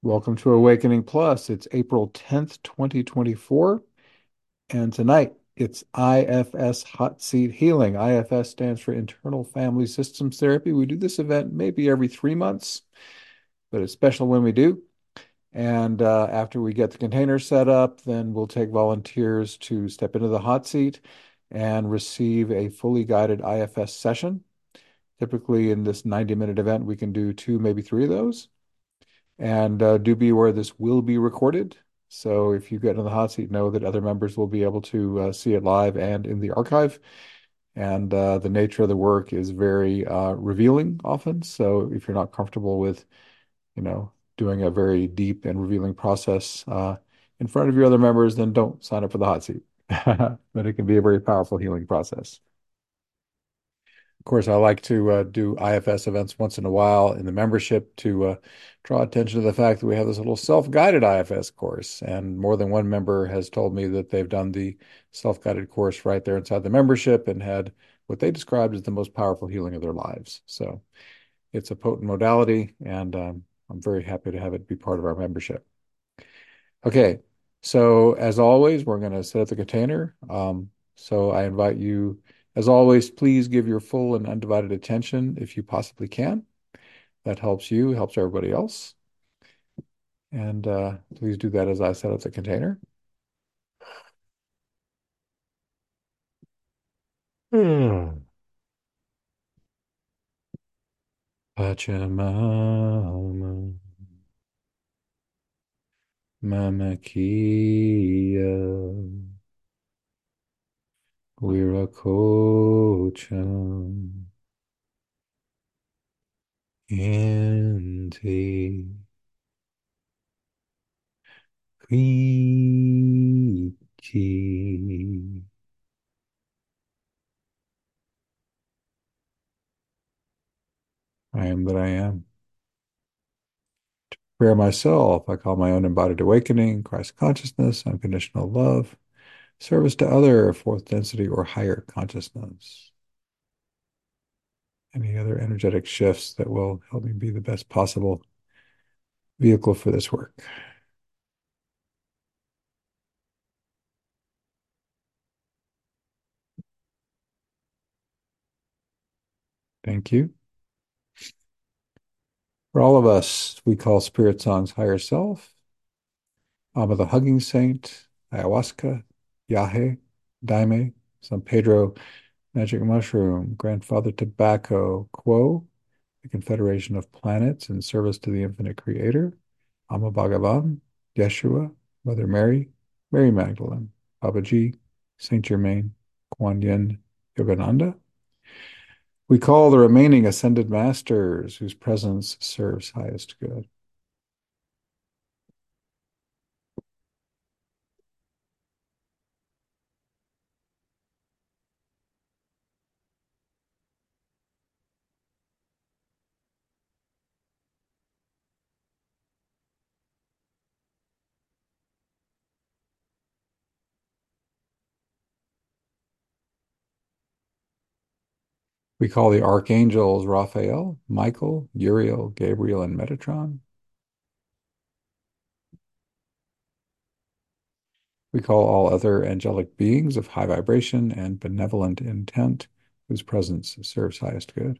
Welcome to Awakening Plus. It's April 10th, 2024, and tonight it's IFS Hot Seat Healing. IFS stands for Internal Family Systems Therapy. We do this event maybe every 3 months, but it's special when we do. And after we get the container set up, then we'll take volunteers to step into the hot seat and receive a fully guided IFS session. Typically, in this 90-minute event, we can do two, maybe three of those. And do be aware this will be recorded. So if you get in the hot seat, know that other members will be able to see it live and in the archive. And the nature of the work is very revealing often. So if you're not comfortable with, doing a very deep and revealing process in front of your other members, then don't sign up for the hot seat. But it can be a very powerful healing process. Of course, I like to do IFS events once in a while in the membership to draw attention to the fact that we have this little self-guided IFS course. And more than one member has told me that they've done the self-guided course right there inside the membership and had what they described as the most powerful healing of their lives. So it's a potent modality, and I'm very happy to have it be part of our membership. Okay, so as always, we're going to set up the container. So I invite you, as always, please give your full and undivided attention if you possibly can. That helps you, helps everybody else. And please do that as I set up the container. Hmm. Pachamama, Mama Kia, Wiracocham, Inti. Creaky. I am that I am. Prayer myself, I call my own embodied awakening, Christ consciousness, unconditional love, service to other, fourth density or higher consciousness. Any other energetic shifts that will help me be the best possible vehicle for this work. Thank you. For all of us, we call Spirit Song's higher self, Amma the Hugging Saint, Ayahuasca, Yahe, Daime, San Pedro, Magic Mushroom, Grandfather Tobacco, Quo, the Confederation of Planets in Service to the Infinite Creator, Amma Bhagavan, Yeshua, Mother Mary, Mary Magdalene, Babaji, Saint Germain, Kuan Yin, Yogananda. We call the remaining ascended masters whose presence serves highest good. We call the archangels Raphael, Michael, Uriel, Gabriel, and Metatron. We call all other angelic beings of high vibration and benevolent intent whose presence serves highest good.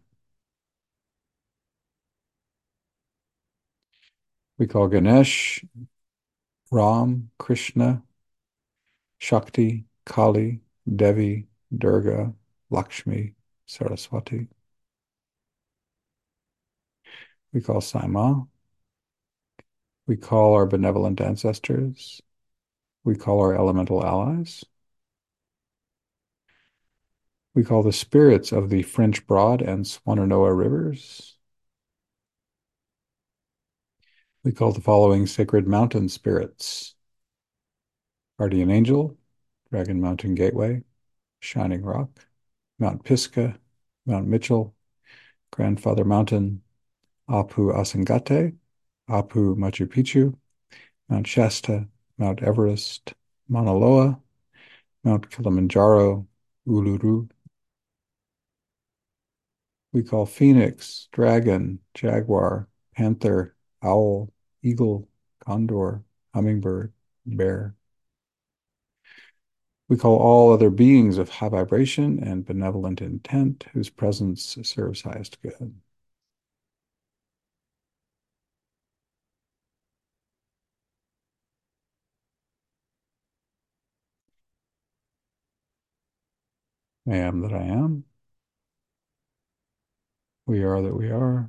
We call Ganesh, Ram, Krishna, Shakti, Kali, Devi, Durga, Lakshmi, Saraswati. We call Saima. We call our benevolent ancestors. We call our elemental allies. We call the spirits of the French Broad and Swannanoa rivers. We call the following sacred mountain spirits: Guardian Angel, Dragon Mountain Gateway, Shining Rock, Mount Pisgah, Mount Mitchell, Grandfather Mountain, Apu Asangate, Apu Machu Picchu, Mount Shasta, Mount Everest, Mauna Loa, Mount Kilimanjaro, Uluru. We call Phoenix, Dragon, Jaguar, Panther, Owl, Eagle, condor, hummingbird, bear. We call all other beings of high vibration and benevolent intent whose presence serves highest good. I am that I am. We are that we are.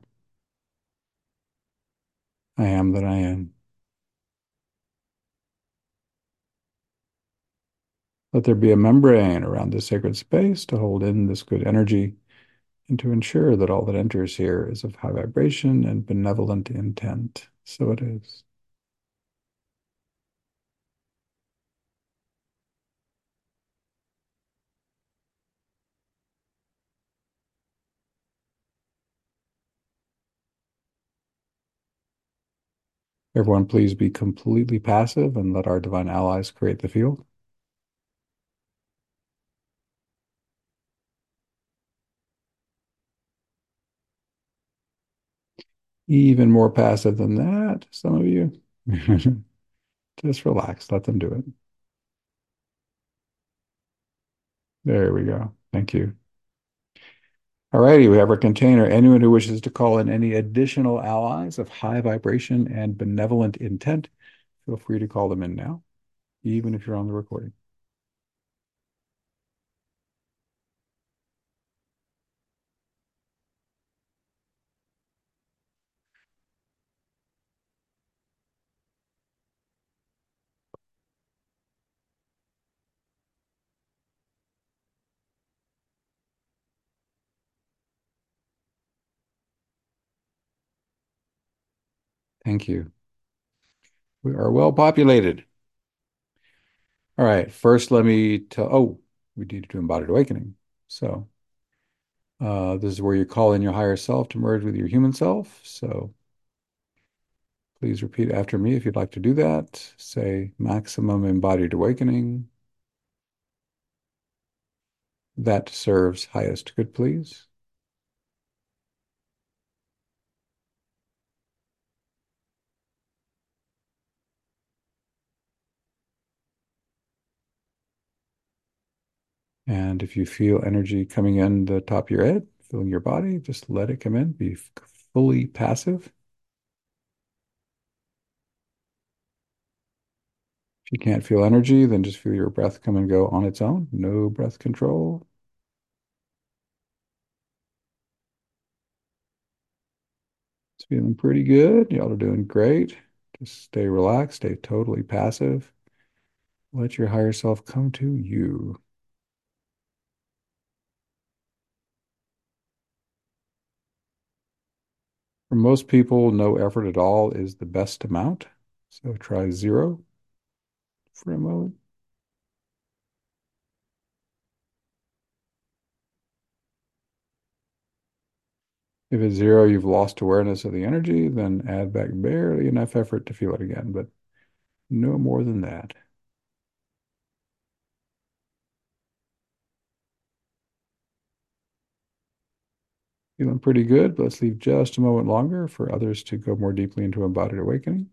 I am that I am. Let there be a membrane around this sacred space to hold in this good energy and to ensure that all that enters here is of high vibration and benevolent intent. So it is. Everyone, please be completely passive and let our divine allies create the field. Even more passive than that, some of you. Just relax, let them do it. There we go. Thank you. All righty, we have our container. Anyone who wishes to call in any additional allies of high vibration and benevolent intent, feel free to call them in now, even if you're on the recording. Thank you. We are well populated. All right, first let me tell, oh, we need to do embodied awakening. So this is where you call in your higher self to merge with your human self. So please repeat after me if you'd like to do that. Say maximum embodied awakening. That serves highest good, please. And if you feel energy coming in the top of your head, filling your body, just let it come in. Be fully passive. If you can't feel energy, then just feel your breath come and go on its own. No breath control. It's feeling pretty good. Y'all are doing great. Just stay relaxed, stay totally passive. Let your higher self come to you. For most people, no effort at all is the best amount. So try 0 for a moment. If it's 0, you've lost awareness of the energy, then add back barely enough effort to feel it again, but no more than that. Feeling pretty good, but let's leave just a moment longer for others to go more deeply into embodied awakening.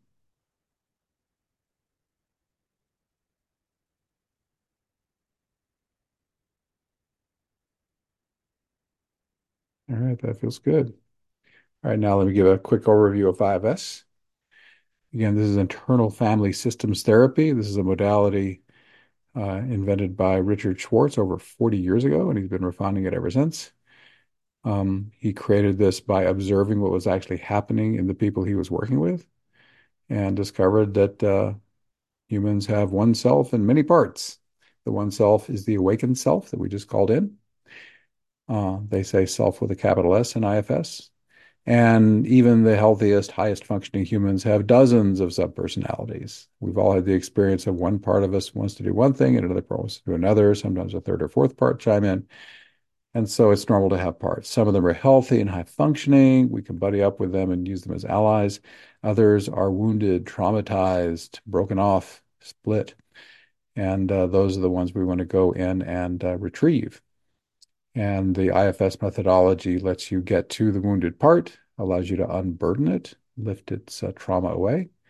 All right, that feels good. All right, now let me give a quick overview of 5S. Again, this is internal family systems therapy. This is a modality invented by Richard Schwartz over 40 years ago, and he's been refining it ever since. He created this by observing what was actually happening in the people he was working with and discovered that humans have one self and many parts. The one self is the awakened self that we just called in. They say self with a capital S in IFS. And even the healthiest, highest functioning humans have dozens of subpersonalities. We've all had the experience of one part of us wants to do one thing and another part wants to do another. Sometimes a third or fourth part chime in. And so it's normal to have parts. Some of them are healthy and high functioning. We can buddy up with them and use them as allies. Others are wounded, traumatized, broken off, split. And those are the ones we want to go in and retrieve. And the IFS methodology lets you get to the wounded part, allows you to unburden it, lift its trauma away,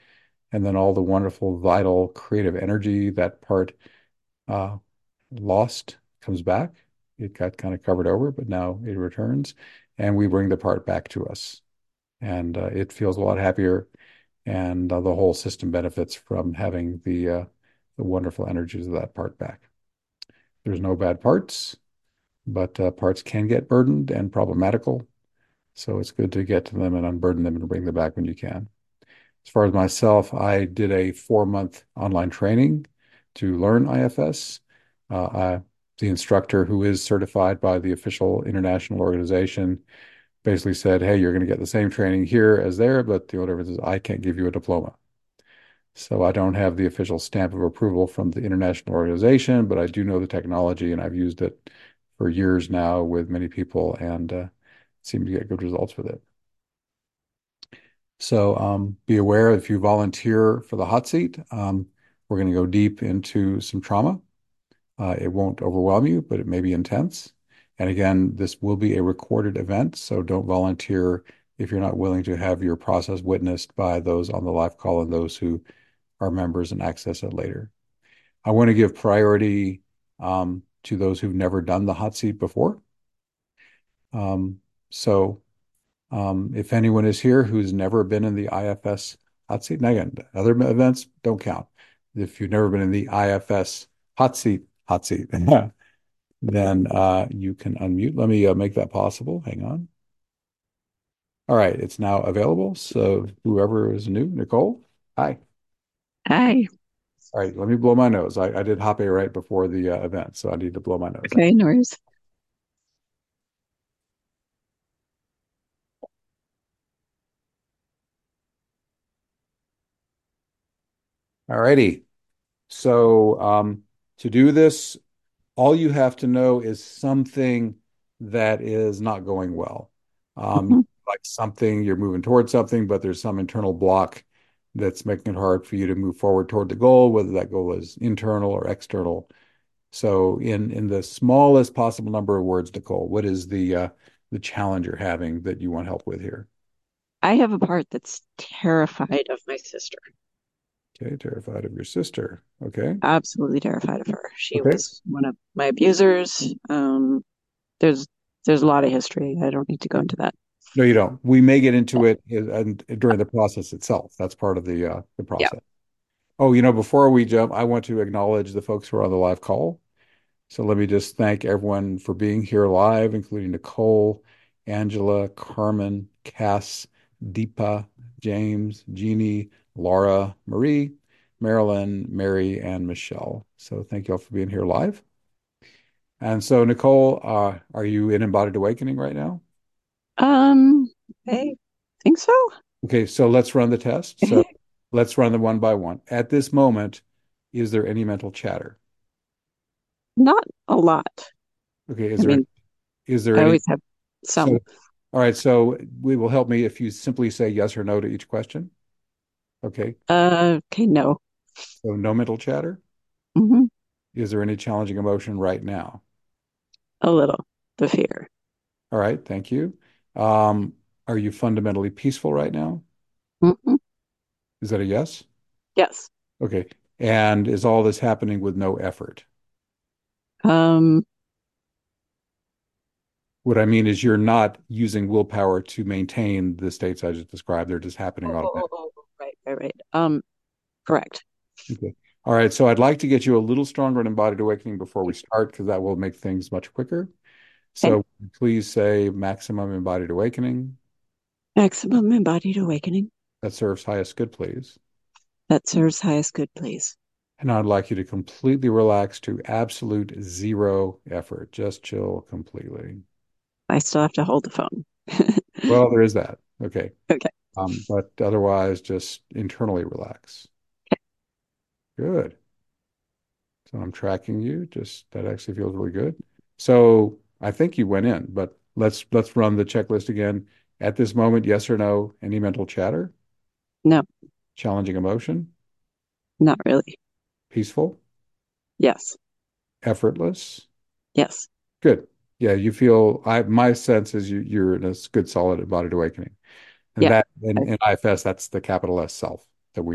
and then all the wonderful, vital, creative energy that part uh, lost comes back. It got kind of covered over, but now it returns, and we bring the part back to us, and it feels a lot happier, and the whole system benefits from having the wonderful energies of that part back. There's no bad parts, but parts can get burdened and problematical. So it's good to get to them and unburden them and bring them back when you can. As far as myself, I did a 4 month online training to learn IFS. The instructor, who is certified by the official international organization, basically said, "Hey, you're going to get the same training here as there, but the only difference is I can't give you a diploma." So I don't have the official stamp of approval from the international organization, but I do know the technology and I've used it for years now with many people and seem to get good results with it. So be aware if you volunteer for the hot seat, we're going to go deep into some trauma. It won't overwhelm you, but it may be intense. And again, this will be a recorded event, so don't volunteer if you're not willing to have your process witnessed by those on the live call and those who are members and access it later. I want to give priority to those who've never done the hot seat before. Um, so if anyone is here who's never been in the IFS hot seat, and again, other events don't count. If you've never been in the IFS hot seat, then you can unmute. Let me make that possible. Hang on. All right, it's now available. So whoever is new, Nicole, hi. Hi. All right, let me blow my nose. I did Hoppe right before the event, so I need to blow my nose. Okay, no worries. All righty. So to do this, all you have to know is something that is not going well. Mhm. Like something you're moving towards something, but there's some internal block that's making it hard for you to move forward toward the goal, whether that goal is internal or external. So in the smallest possible number of words, Nicole, what is the challenge you're having that you want help with here? I have a part that's terrified of my sister. Okay, terrified of your sister. Okay. Absolutely terrified of her. She Okay. was one of my abusers. There's there's a lot of history. I don't need to go into that. No, you don't. We may get into it and during the process itself. That's part of the Yeah. process. Oh, before we jump, I want to acknowledge the folks who are on the live call. So let me just thank everyone for being here live, including Nicole, Angela, Carmen, Cass, Deepa, James, Jeannie, Laura, Marie, Marilyn, Mary, and Michelle. So thank you all for being here live. And so, Nicole, are you in Embodied Awakening right now? Um, I think so. Okay, so let's run the test. So let's run them one by one. At this moment, is there any mental chatter? Not a lot. Okay, I mean, is there I any always have so some. all right, so we will help me if you simply say yes or no to each question. Okay. Okay, no. So no mental chatter. Hmm. Is there any challenging emotion right now? A little. The fear. All right, thank you. Um, are you fundamentally peaceful right now? Hmm. Is that a yes? Yes. Okay. And is all this happening with no effort? Um, What I mean is you're not using willpower to maintain the states I just described. They're just happening automatically. right, right, right. Correct. Okay. All right. So I'd like to get you a little stronger in embodied awakening before we start, because that will make things much quicker. Okay. So please say maximum embodied awakening. Maximum embodied awakening. That serves highest good, please. That serves highest good, please. And I'd like you to completely relax to absolute zero effort. Just chill completely. I still have to hold the phone. Well, there is that. Okay. Okay. But otherwise, just internally relax. Good. So I'm tracking you. Just that actually feels really good. So I think you went in, but let's run the checklist again. At this moment, yes or no, any mental chatter, No, challenging emotion, not really. peaceful, Yes. effortless. Yes. Good. Yeah, you feel my sense is you're in a good solid embodied awakening. And Yeah. that I- in IFS, that's the capital S self that we Right. need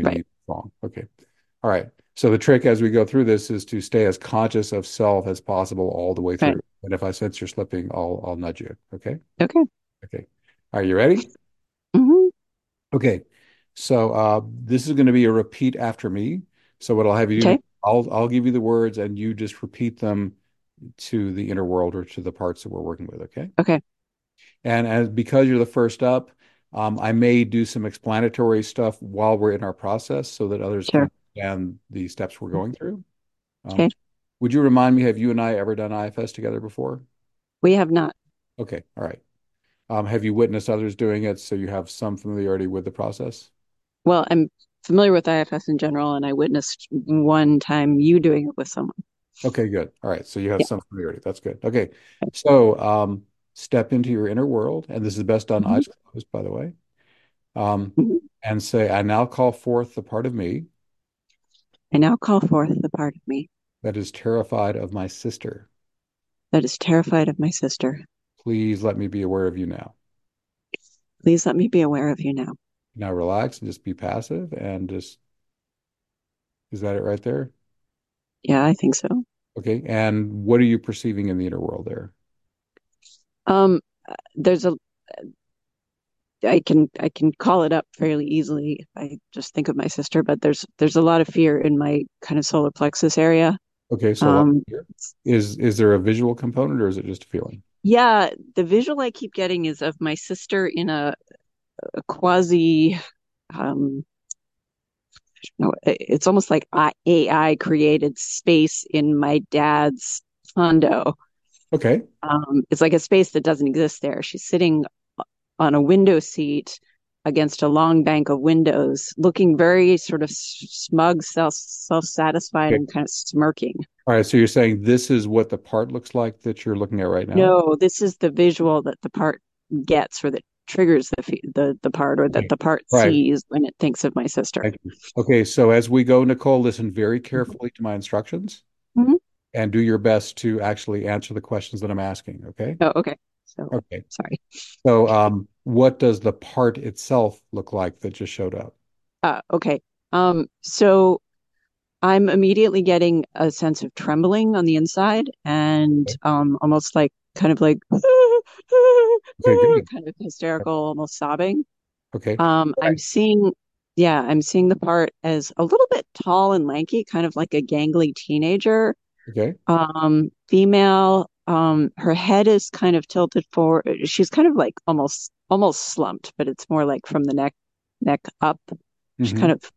wrong. Okay. All right. So the trick as we go through this is to stay as conscious of self as possible all the way Right. through. And if I sense you're slipping, I'll nudge you. Okay. Okay. Okay. Are you ready? Hmm. Okay. So this is going to be a repeat after me. So what I'll have you do, Okay. I'll give you the words and you just repeat them to the inner world or to the parts that we're working with. Okay. Okay. And as because you're the first up, I may do some explanatory stuff while we're in our process so that others can Sure. understand the steps we're going through. Um, Okay. would you remind me, have you and I ever done IFS together before? We have not. Okay, all right. Have you witnessed others doing it so you have some familiarity with the process? Well, I'm familiar with IFS in general, and I witnessed one time you doing it with someone. Okay, good. All right, so you have Yeah. some familiarity. That's good. Okay, so step into your inner world, and this is best done Mhm. eyes closed, by the way, um, Mhm. and say, I now call forth the part of me I now call forth the part of me that is terrified of my sister. that is terrified of my sister. Please let me be aware of you now. Please let me be aware of you now. Now relax and just be passive and just, is that it right there? Yeah, I think so. Okay, and what are you perceiving in the inner world there? Um, there's a I can call it up fairly easily if I just think of my sister, but there's a lot of fear in my kind of solar plexus area. Okay, so a lot Um, here. Is there a visual component or is it just a feeling? yeah, the visual I keep getting is of my sister in a quasi no, it's almost like AI created space in my dad's condo. Okay, It's like a space that doesn't exist there. She's sitting on a window seat against a long bank of windows, looking very sort of smug, self-satisfied, okay. and kind of smirking. All right, so you're saying this is what the part looks like that you're looking at right now? No, this is the visual that the part gets, or that triggers the part, or that Okay. the part Right. sees when it thinks of my sister. Thank you. Okay, so as we go, Nicole, listen very carefully to my instructions Mm-hmm. and do your best to actually answer the questions that I'm asking, okay? Oh, okay. So, Okay. sorry. So, what does the part itself look like that just showed up? Okay. So I'm immediately getting a sense of trembling on the inside and Okay, almost like kind of like okay, good. kind of hysterical, almost sobbing. Okay. All I'm right. seeing, yeah, I'm seeing the part as a little bit tall and lanky, kind of like a gangly teenager. Okay. Female. Her head is kind of tilted forward. She's kind of like almost slumped, but it's more like from the neck up. She's Hmm. kind of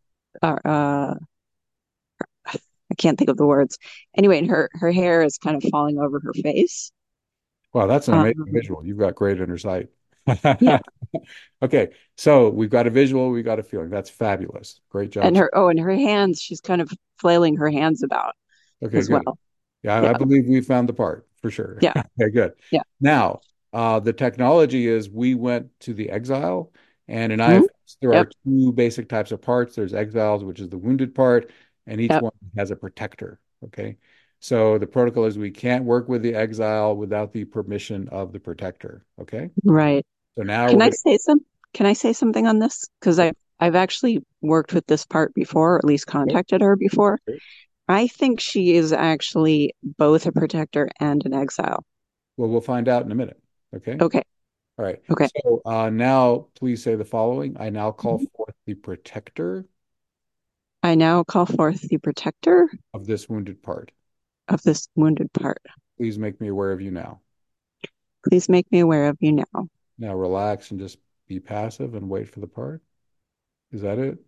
I can't think of the words. Anyway, and her hair is kind of falling over her face. Wow, that's an amazing Um, visual. You've got great inner sight. yeah, Okay, so we've got a visual, we've got a feeling. That's fabulous. Great job. and her hands, she's kind of flailing her hands about Okay, as good. well. Yeah, I Yeah, believe we found the part for sure. yeah, Okay, good. yeah. Now, the technology is we went to the exile, and in Mhm. IFS, there are Yep, two basic types of parts. There's exiles, which is the wounded part, and each yep. one has a protector. Okay. So the protocol is we can't work with the exile without the permission of the protector. Okay. Right. So now Can we're I going say some? Can I say something on this? Because to, I've actually worked with this part before, or at least okay. contacted her before. I think she is actually both a protector and an exile. Well, we'll find out in a minute. Okay. Okay, All right. okay. So now please say the following. I now call Mhm. forth the protector I now call forth the protector of this wounded part. of this wounded part. Please make me aware of you now. Please make me aware of you now. Now relax and just be passive and wait for the part. Is that it?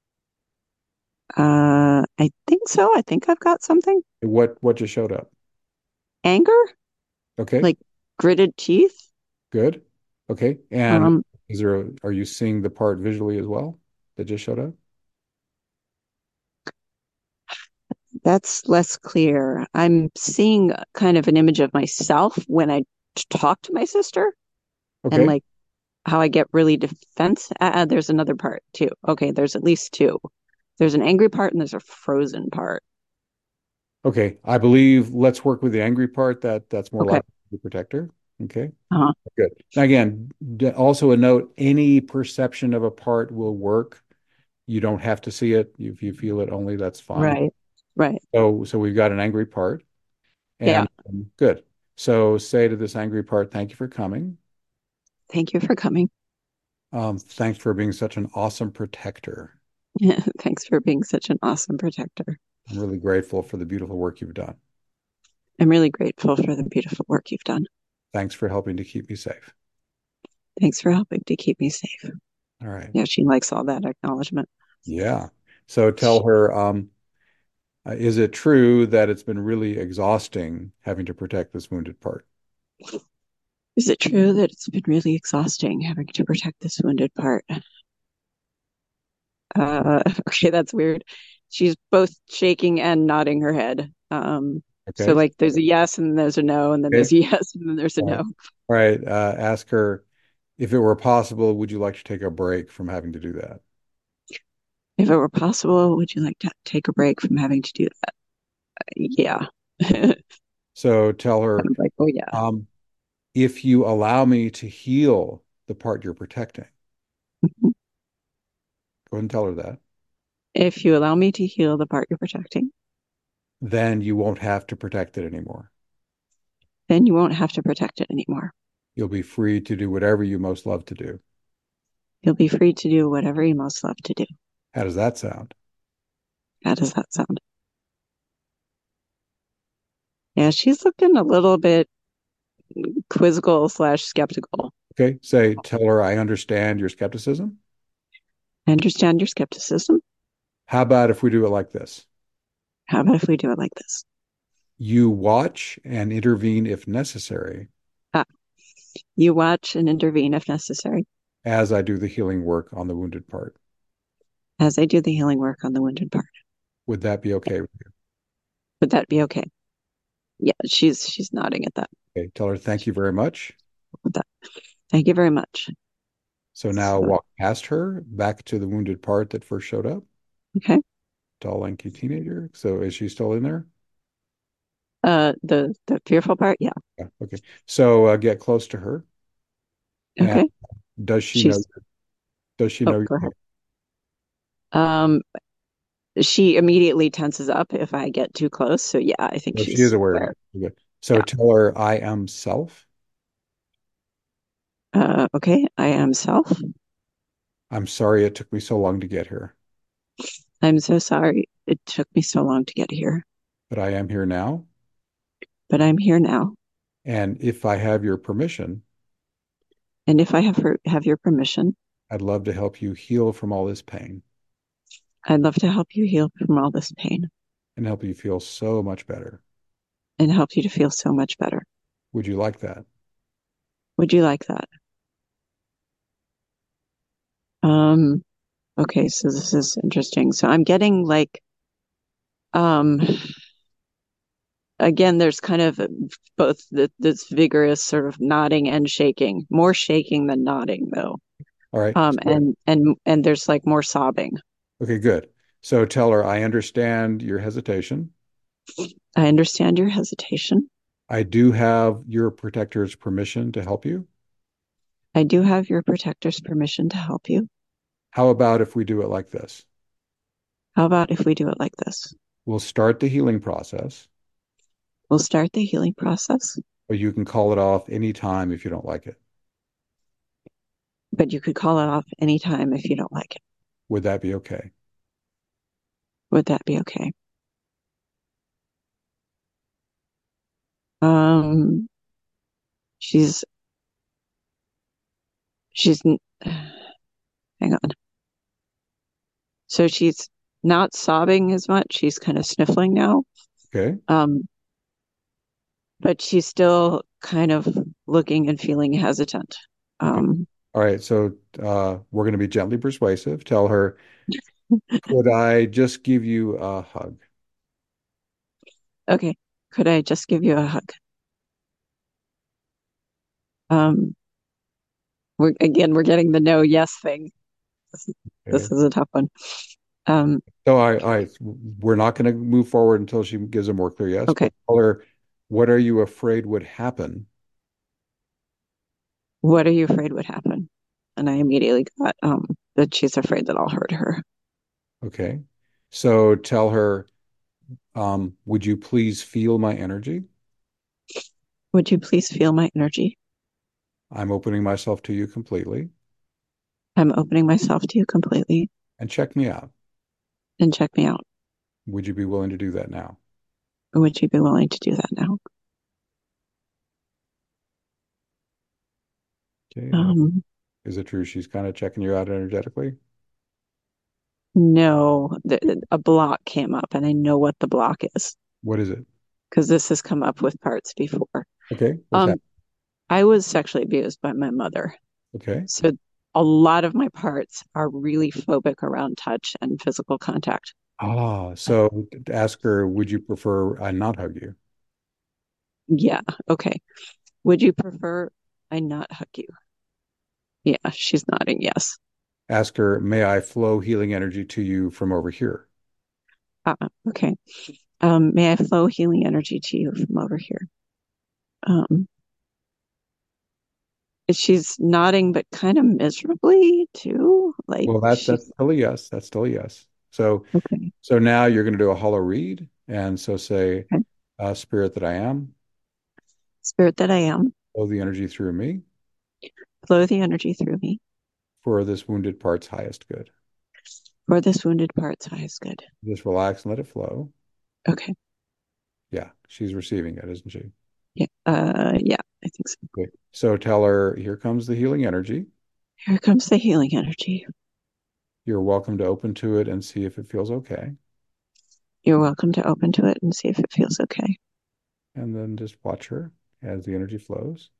I think so. I think I've got something. What just showed up? Anger, Okay, like gritted teeth. good. Okay. And Um, are you seeing the part visually as well that just showed up? that's less clear. I'm seeing kind of an image of myself when I talk to my sister, and Okay. like how I get really defense. There's another part too. Okay, there's at least two. There's an angry part and there's a frozen part. Okay. I believe let's work with the angry part that's more Okay. likely to be protector. Okay. Uh-huh. Good. Now again, also a note, any perception of a part will work. You don't have to see it. If you feel it only, that's fine. Right. Right. So we've got an angry part, Yeah. and good. So say to this angry part, thank you for coming. Thank you for coming. Thanks for being such an awesome protector. Thanks for being such an awesome protector. I'm really grateful for the beautiful work you've done. I'm really grateful for the beautiful work you've done. Thanks for helping to keep me safe. Thanks for helping to keep me safe. All right. Yeah, she likes all that acknowledgement. Yeah. So tell her, is it true that it's been really exhausting having to protect this wounded part? Is it true that it's been really exhausting having to protect this wounded part? Okay, that's weird. She's both shaking and nodding her head. So Okay. like there's a yes and then there's a no, and then Okay. there's a yes and then there's a All right. no. All right. Ask her if it were possible, would you like to take a break from having to do that? If it were possible, would you like to take a break from having to do that? Yeah. Kind So tell her, of like, oh yeah. um, if you allow me to heal the part you're protecting, go ahead and tell her that, If you allow me to heal the part you're protecting, then you won't have to protect it anymore. then you won't have to protect it anymore. You'll be free to do whatever you most love to do. You'll be free to do whatever you most love to do. How does that sound? How does that sound? Yeah, she's looking a little bit quizzical slash skeptical. Okay. Tell her I understand your skepticism. I understand your skepticism. How about if we do it like this? How about if we do it like this? You watch and intervene if necessary Ah, you watch and intervene if necessary as I do the healing work on the wounded part. as I do the healing work on the wounded part. Would that be okay with you? Would that be okay? Yeah, she's nodding at that. Okay. Tell her thank you very much. With that. Thank you very much. So now So, walk past her back to the wounded part that first showed up. okay. Tall, lanky teenager. So is she still in there? The fearful part, yeah. Yeah. Okay. So get close to her. And Okay. does she know? She's Does she oh, know your go ahead. name? Um, she immediately tenses up if I get too close. So yeah, I think Well, she is she's aware of aware. it. Okay. So Yeah. tell her I am self. Okay. I am self. I'm sorry it took me so long to get here, I'm so sorry it took me so long to get here, but I am here now. but I'm here now. And if I have your permission, And if I have your permission, I'd love to help you heal from all this pain I'd love to help you heal from all this pain and help you feel so much better. and help you to feel so much better. Would you like that? Would you like that? Um, okay, so this is interesting. So I'm getting like, um, again, there's kind of both this vigorous sort of nodding and shaking, more shaking than nodding though. All right. And there's like more sobbing. Okay, good. So tell her I understand your hesitation. I understand your hesitation. I do have your protector's permission to help you. I do have your protector's permission to help you. How about if we do it like this? How about if we do it like this? We'll start the healing process, We'll start the healing process, but you can call it off anytime if you don't like it. but you could call it off anytime if you don't like it. Would that be okay? Would that be okay? Um, she's she's hang on. So she's not sobbing as much. She's kind of sniffling now. Okay. Um, but she's still kind of looking and feeling hesitant. Okay. Um, All right. So we're going to be gently persuasive. Tell her, could I just give you a hug? okay. Could I just give you a hug? Um, we're getting the no yes thing. This, Okay. this is a tough one. Um, So we're not going to move forward until she gives a more clear yes, okay. but tell her, what are you afraid would happen? What are you afraid would happen? And I immediately got that she's afraid that I'll hurt her. Okay. So tell her, would you please feel my energy? Would you please feel my energy? I'm opening myself to you completely I'm opening myself to you completely and check me out. and check me out. Would you be willing to do that now? Would you be willing to do that now? Okay. Um, Is it true she's kind of checking you out energetically? no, a block came up, and I know what the block is What is it? because this has come up with parts before. Okay. What's that? Um, I was sexually abused by my mother, Okay. so a lot of my parts are really phobic around touch and physical contact. So ask her, would you prefer I not hug you? Yeah, okay. Would you prefer I not hug you? Yeah, she's nodding yes. Ask her, may I flow healing energy to you from over here? Okay. May I flow healing energy to you from over here? Um, she's nodding, but kind of miserably too. Like Well, that's she's still a yes. That's still a yes. So okay. so now you're going to do a hollow read, and so say, Okay. Spirit that I am, Spirit that I am, flow the energy through me flow the energy through me for this wounded part's highest good. for this wounded part's highest good. Just relax and let it flow. Okay. Yeah, she's receiving it, isn't she? Yeah. Yeah, I think so. Okay. So tell her, here comes the healing energy. Here comes the healing energy. You're welcome to open to it and see if it feels okay. You're welcome to open to it and see if it feels okay. And then just watch her as the energy flows.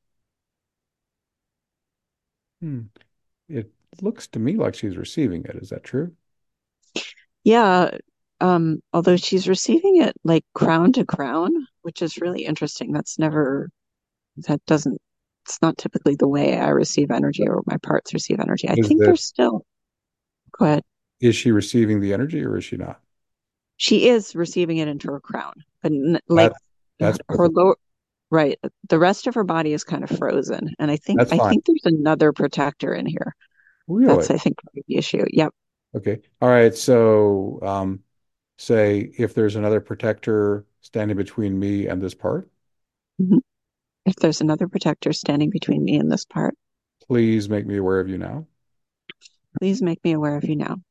Hmm. It looks to me like she's receiving it. Is that true? Yeah. Although she's receiving it like crown to crown, which is really interesting. That doesn't, it's not typically the way I receive energy or my parts receive energy. I Is think this there's still, go ahead. is she receiving the energy or is she not? She is receiving it into her crown, but like That that's her perfect. lower, right. The rest of her body is kind of frozen. And That's I fine. think there's another protector in here. Really? That's, I think, the issue. Yep. Okay. All right. So say if there's another protector standing between me and this part, Mhm. If there's another protector standing between me and this part, please make me aware of you now. please make me aware of you now.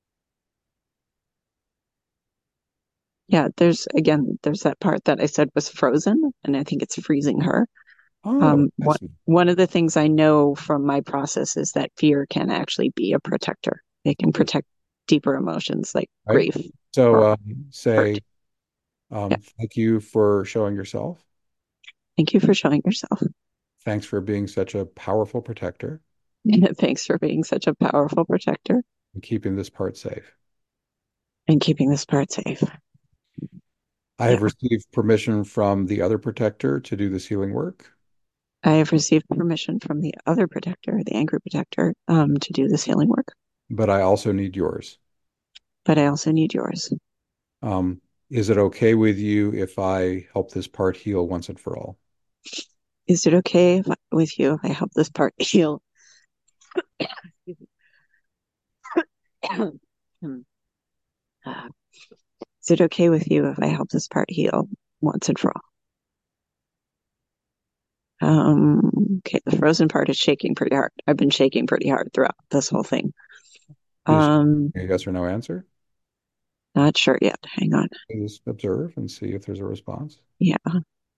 Yeah, there's that part that I said was frozen, and I think it's freezing her. Oh, I What see. one of the things I know from my process is that fear can actually be a protector. It can protect deeper emotions like Right. grief So or hurt. say Yeah. thank you for showing yourself. Thank you for showing yourself. Thanks for being such a powerful protector Thanks for being such a powerful protector and keeping this part safe. and keeping this part safe. I have Yeah. received permission from the other protector to do this healing work, I have received permission from the other protector, the angry protector, to do this healing work, but I also need yours. but I also need yours. Um, is it okay with you if I help this part heal once and for all? Is it okay with you if I help this part heal? Is it okay with you if I help this part heal once and for all? Okay, the frozen part is shaking pretty hard. I've been shaking pretty hard throughout this whole thing. Is Um, a yes or no answer? Not sure yet. Hang on. Just observe and see if there's a response. Yeah,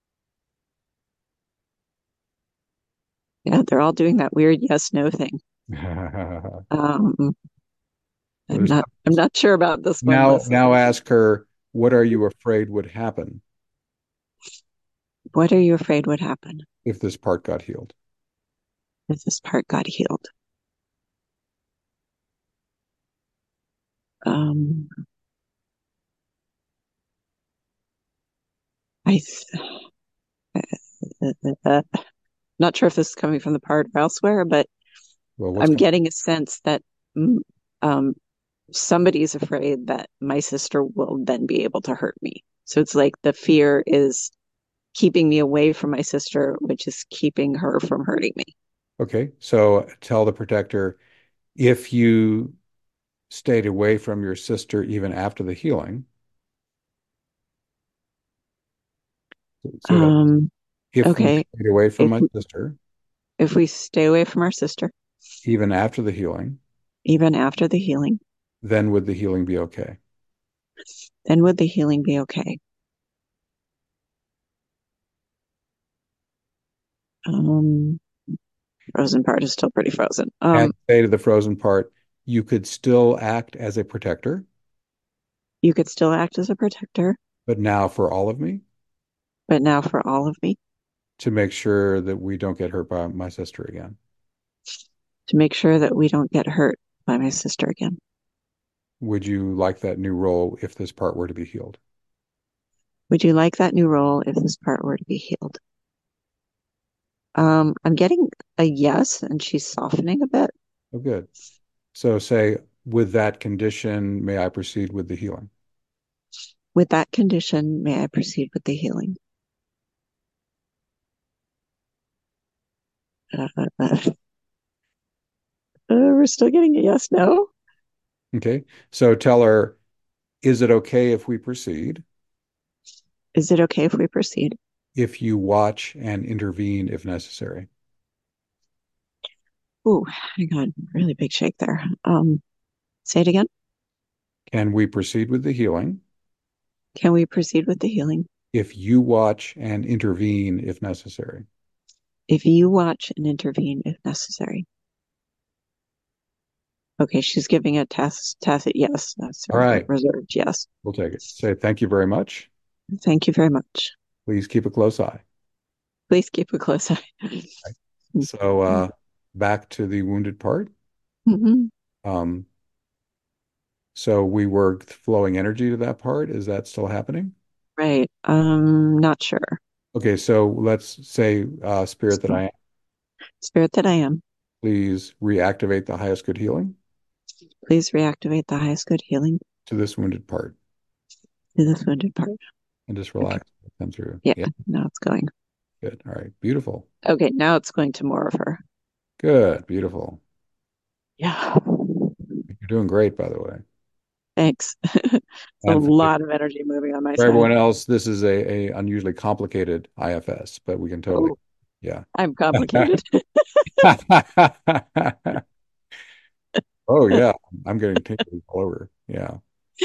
yeah, they're all doing that weird yes no thing. Um, There's I'm not sure about this one. now ask her, what are you afraid would happen What are you afraid would happen if this part got healed? if this part got healed? Um, I, not sure if this is coming from the part or elsewhere, but Well, what's I'm going getting a sense that mm, um, somebody's afraid that my sister will then be able to hurt me. So it's like the fear is keeping me away from my sister, which is keeping her from hurting me. okay? So tell the protector if you stayed away from your sister even after the healing. Say that. Um, If we okay. stayed away from If my sister if we stay away from our sister, even after the healing, even after the healing, then would the healing be okay? then would the healing be okay? Um, frozen part is still pretty frozen. And say to the frozen part, you could still act as a protector, You could still act as a protector, but now for all of me but now for all of me, to make sure that we don't get hurt by my sister again. to make sure that we don't get hurt by my sister again. Would you like that new role if this part were to be healed? Would you like that new role if this part were to be healed? I'm getting a yes, and she's softening a bit. Oh, good. So say, with that condition, may I proceed with the healing? With that condition, may I proceed with the healing? We're still getting a yes, no. Okay. So tell her, is it okay if we proceed? Is it okay if we proceed? If you watch and intervene if necessary. Ooh, hang on, really big shake there. Say it again. Can we proceed with the healing Can we proceed with the healing? if you watch and intervene if necessary? If you watch and intervene if necessary. Okay, she's giving a tacit yes. That's All her right, reserved yes. we'll take it. Say thank you very much. Thank you very much. Please keep a close eye. Please keep a close eye. Right. So back to the wounded part. Mhm. Um, so we were flowing energy to that part. Is that still happening? Right. Not sure. Okay, so let's say, spirit that I am, Spirit that I am, please reactivate the highest good healing please reactivate the highest good healing to this wounded part to this wounded part. and just Okay. relax. Come through. Yeah, Yeah, now it's going. good. All right, beautiful. Okay, now it's going to more of her. Good, beautiful. Yeah. You're doing great, by the way. Thanks. It's a And lot of energy moving on my for side. everyone else, this is a unusually complicated IFS, but we can totally, Oh, yeah. I'm complicated. Oh yeah, I'm getting tingles all over. Yeah.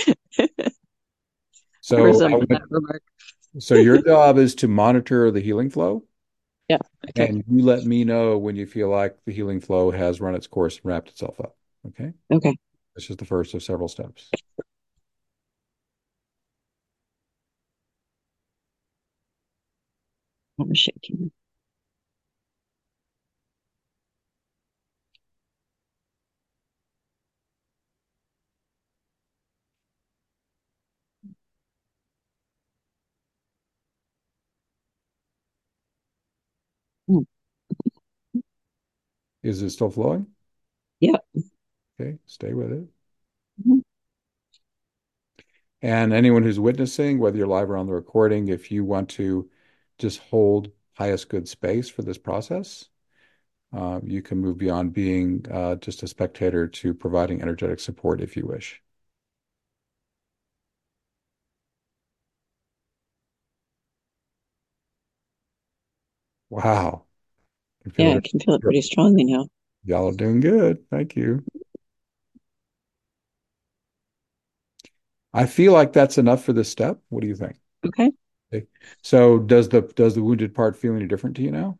I So resemble that remark. so your job is to monitor the healing flow, Yeah. Okay. and you let me know when you feel like the healing flow has run its course and wrapped itself up. Okay. Okay. This is the first of several steps. I'm shaking. Mm. Is it still flowing? Yeah. Okay, stay with it. Mhm. And anyone who's witnessing, whether you're live or on the recording, if you want to just hold highest good space for this process, you can move beyond being just a spectator to providing energetic support if you wish. Wow. I feel Yeah, I it. can feel it pretty strongly now. Y'all are doing good. Thank you. I feel like that's enough for this step. What do you think? Okay. Okay. So does the wounded part feel any different to you now?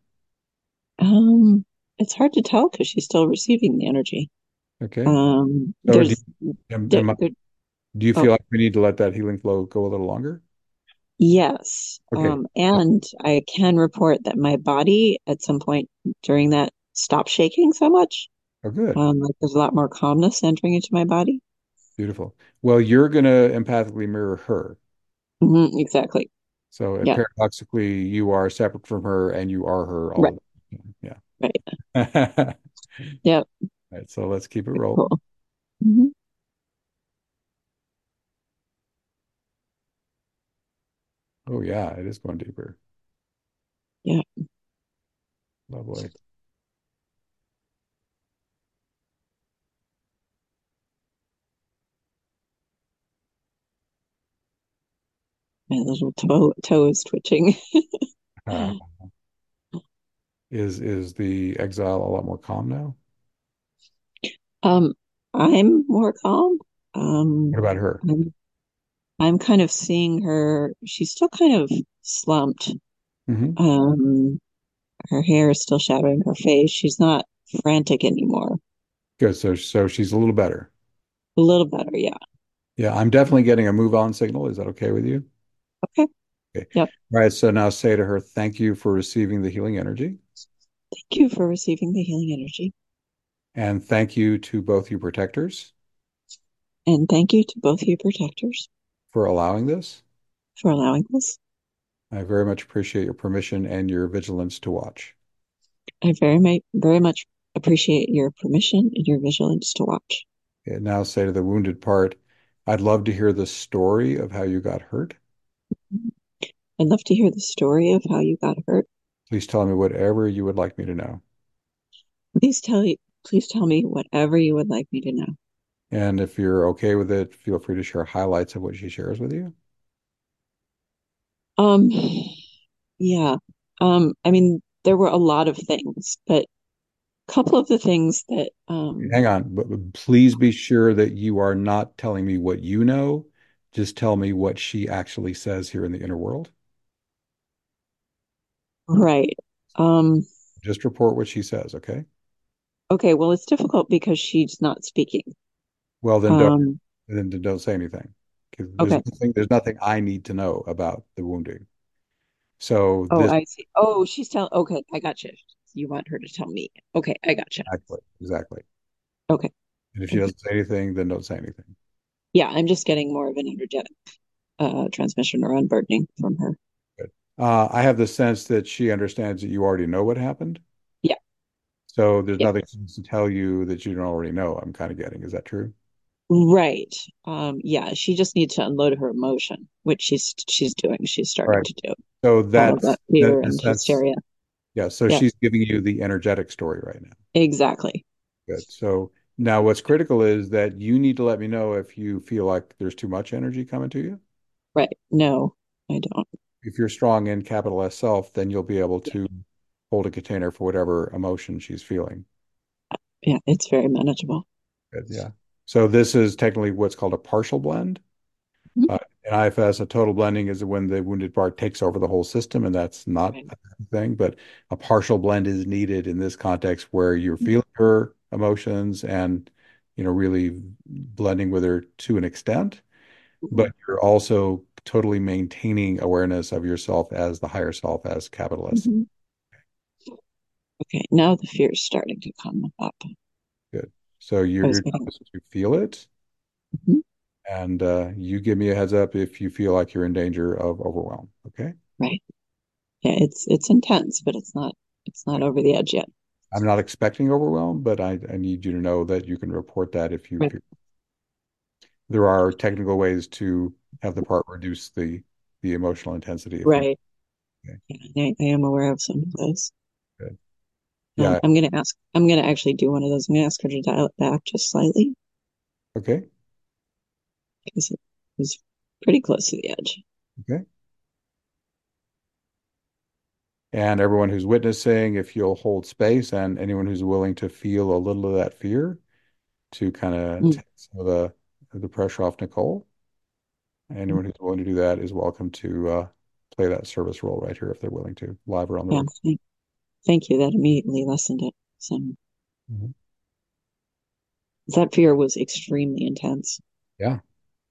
It's hard to tell because she's still receiving the energy. Okay. So There's, am, there, am I, there, do you oh, feel like we need to let that healing flow go a little longer? yes. Okay. And I can report that my body at some point during that stopped shaking so much. Oh, good. Like there's a lot more calmness entering into my body. Beautiful. Well, you're going to empathically mirror her. Exactly. So, and Yeah. paradoxically, you are separate from her and you are her all Right. of the time. Right. Yeah. Yeah. All right. So let's keep it rolling. Cool. hmm Oh, yeah. It is going deeper. Yeah. Lovely. My little toe is twitching. Uh, is the exile a lot more calm now? Um, I'm more calm. Um, What about her? I'm I'm kind of seeing her. She's still kind of slumped. Hmm. Um, her hair is still shadowing her face. She's not frantic anymore. Good. So she's a little better. A little better, yeah. Yeah, I'm definitely getting a move on signal. Is that okay with you? Okay. Okay. Yep. All right. So now say to her, thank you for receiving the healing energy. Thank you for receiving the healing energy. And thank you to both your protectors And thank you to both your protectors for allowing this. for allowing this. I very much appreciate your permission and your vigilance to watch. I very much appreciate your permission and your vigilance to watch. And now say to the wounded part, I'd love to hear the story of how you got hurt. I'd love to hear the story of how you got hurt. Please tell me whatever you would like me to know. Please tell please tell me whatever you would like me to know. And if you're okay with it, feel free to share highlights of what she shares with you. Um, yeah. I mean, there were a lot of things, but a couple of the things that Hang on, but please be sure that you are not telling me what you know. Just tell me what she actually says here in the inner world. right. Um, Just report what she says, okay? okay, well, it's difficult because she's not speaking. Well, Um, then don't say anything because okay. there's nothing I need to know about the wounding. So Oh, this I see. Oh, she's telling. Okay, I gotcha. You want her to tell me. Okay, I gotcha. exactly. Okay. And if she Okay. doesn't say anything, then don't say anything. Yeah, I'm just getting more of an energetic transmission or unburdening from her. Good. I have the sense that she understands that you already know what happened. Yeah. So there's Yeah. nothing she needs to tell you that you don't already know. I'm kind of getting. Is that true? Right. Yeah, she just needs to unload her emotion, which she's doing. She's All starting right. to do So all of that fear the and sense. hysteria. Yeah. So Yeah, she's giving you the energetic story right now. exactly. Good. So now what's critical is that you need to let me know if you feel like there's too much energy coming to you. Right. No, I don't. If you're strong in capital S self, then you'll be able Yeah, to hold a container for whatever emotion she's feeling. yeah, it's very manageable. Good. Yeah. So this is technically what's called a partial blend. Mhm. In IFS, a total blending is when the wounded part takes over the whole system, and that's not Right. a bad thing. But a partial blend is needed in this context where you're feeling her emotions and, really blending with her to an extent, Mhm. but you're also totally maintaining awareness of yourself as the higher self, as capital S. Mhm. Okay, now the fear is starting to come up. Good. So I was your job getting. is to feel it, Mhm. and you give me a heads up if you feel like you're in danger of overwhelm. Okay. Right. Yeah, it's intense, but it's not over the edge yet. I'm not expecting overwhelm, but I need you to know that you can report that if you Right. feel. There are technical ways to have the part reduce the emotional intensity if you. Right. Okay, Yeah, I am aware of some of those. good. Yeah. I'm gonna actually do one of those. I'm gonna ask her to dial it back just slightly Okay. because it was pretty close to the edge. Okay. And everyone who's witnessing, if you'll hold space, and anyone who's willing to feel a little of that fear to kind of Mm. take some of the pressure off Nicole. Anyone who's willing to do that is welcome to play that service role right here if they're willing to, live or on the Yeah, record. thank you. That immediately lessened it. Some Mhm. that fear was extremely intense. Yeah.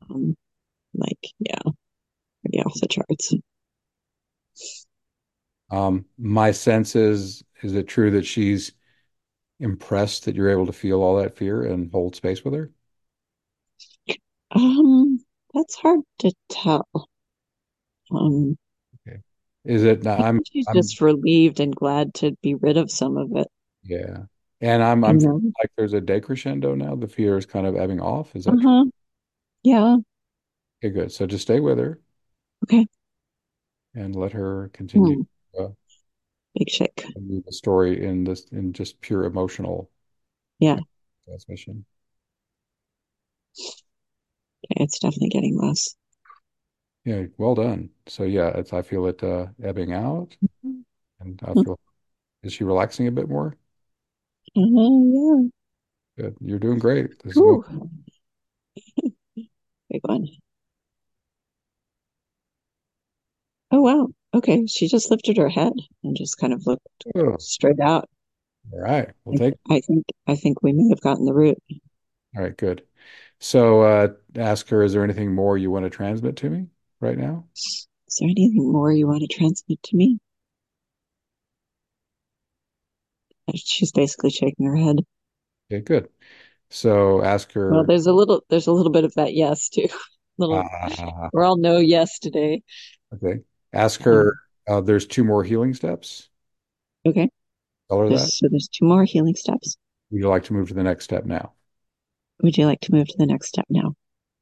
Yeah, pretty off the charts. My sense is it true that she's impressed that you're able to feel all that fear and hold space with her? Um, that's hard to tell. Um, Okay. Is it I I'm think she's I'm just relieved and glad to be rid of some of it. yeah. And I'm You feeling know. like there's a decrescendo now. The fear is kind of ebbing off. Is that true? Uh-huh. Yeah. Okay, good. So just stay with her Okay. and let her continue Hmm. uh, Big shake. to move the story in just pure emotional Yeah. transmission. Okay, it's definitely getting less. Yeah, well done. So yeah, I feel it ebbing out, and I feel, is she relaxing a bit more? Yeah. Good. You're doing great. This is going. Ooh, big one. Oh wow. Okay, she just lifted her head and just kind of looked Oh, straight out. all right. We'll I, take. I think we may have gotten the root. All right, good. So ask her, is there anything more you want to transmit to me right now? Is there anything more you want to transmit to me? She's basically shaking her head. Okay, good. So ask Well, her, there's a little bit of that yes too. Little, uh, we're all no yes today. okay. Ask her, Um, there's two more healing steps. okay. Tell her that. There's two more healing steps. Would you like to move to the next step now? Would you like to move to the next step now?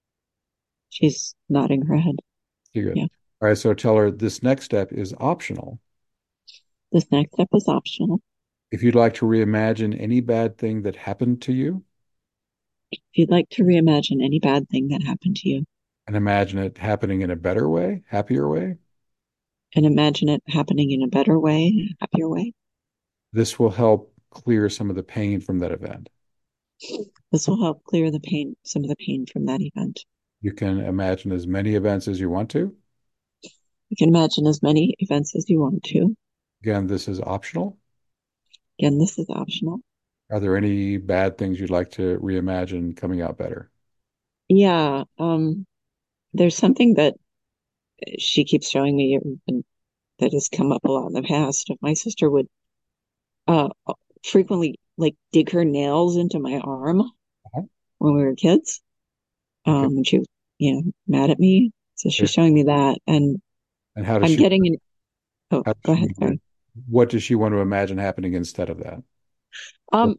She's nodding her head. Okay, good. Yeah. All right, so tell her this next step is optional. This next step is optional. If you'd like to reimagine any bad thing that happened to you If you'd like to reimagine any bad thing that happened to you and imagine it happening in a better way, happier way, and imagine it happening in a better way, a happier way, this will help clear some of the pain from that event. this will help clear the pain, some of the pain from that event. You can imagine as many events as you want to. You can imagine as many events as you want to. Again, this is optional. Again, this is optional. Are there any bad things you'd like to reimagine coming out better? Yeah, there's something that she keeps showing me and that has come up a lot in the past. My sister would uh frequently like dig her nails into my arm Uh-huh. when we were kids. Okay. And she was, mad at me. So she's Okay. showing me that, and And how does I'm she, getting an. Oh, how does go she, ahead. Sorry. what does she want to imagine happening instead of that? What-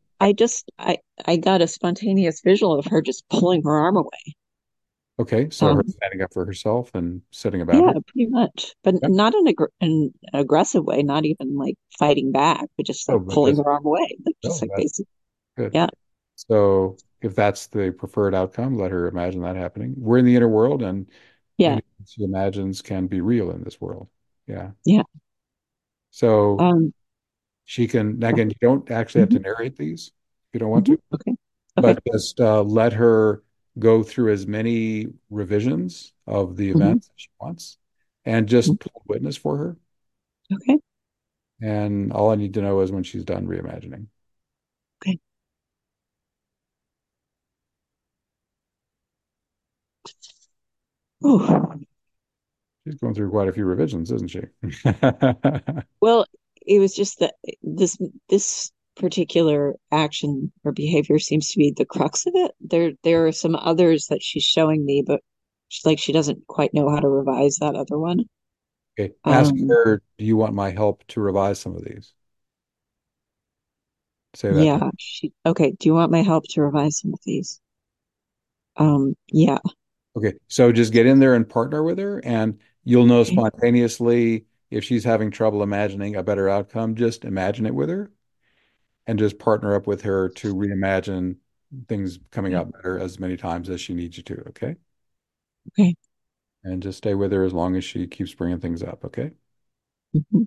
I got a spontaneous visual of her just pulling her arm away. Okay, so her Um, standing up for herself and setting a yeah, boundary. pretty much, but Yeah. not in an aggressive way, not even like fighting back, but just Oh, like but pulling that's her arm away, like just no, like that's basically, good. yeah, So if that's the preferred outcome, let her imagine that happening. We're in the inner world, and yeah, anything she imagines can be real in this world. Yeah. yeah. So Um, she can, again, you don't actually have to mhm, narrate these if you don't want to, okay, okay, but just let her go through as many revisions of the mhm, events as she wants and just hold witness for her. okay, And all I need to know is when she's done reimagining. okay. Ooh. She's going through quite a few revisions, isn't she? Well, it was just that this particular action or behavior seems to be the crux of it. There are some others that she's showing me, but she doesn't quite know how to revise that other one. Okay. Ask Um, her, do you want my help to revise some of these? Say that to her. yeah, she okay. Do you want my help to revise some of these? Yeah, Okay. So just get in there and partner with her, and you'll know okay, spontaneously if she's having trouble imagining a better outcome, just imagine it with her and just partner up with her to reimagine things coming okay, out better as many times as she needs you to. Okay. okay. And just stay with her as long as she keeps bringing things up. Okay. Mhm.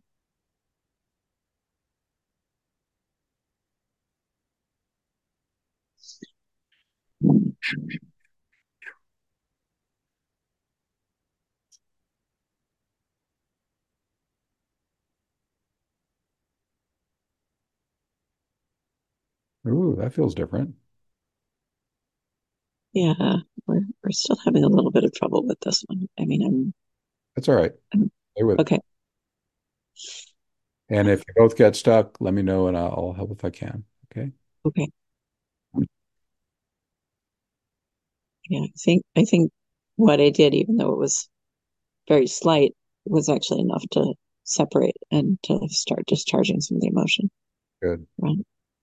Ooh, that feels different. Yeah, we're still having a little bit of trouble with this one. I mean, That's all right. I'm Stay with it. okay, And if you both get stuck, let me know and I'll help if I can. Okay. okay. Yeah, I think what I did, even though it was very slight, was actually enough to separate and to start discharging some of the emotion. Good. Right.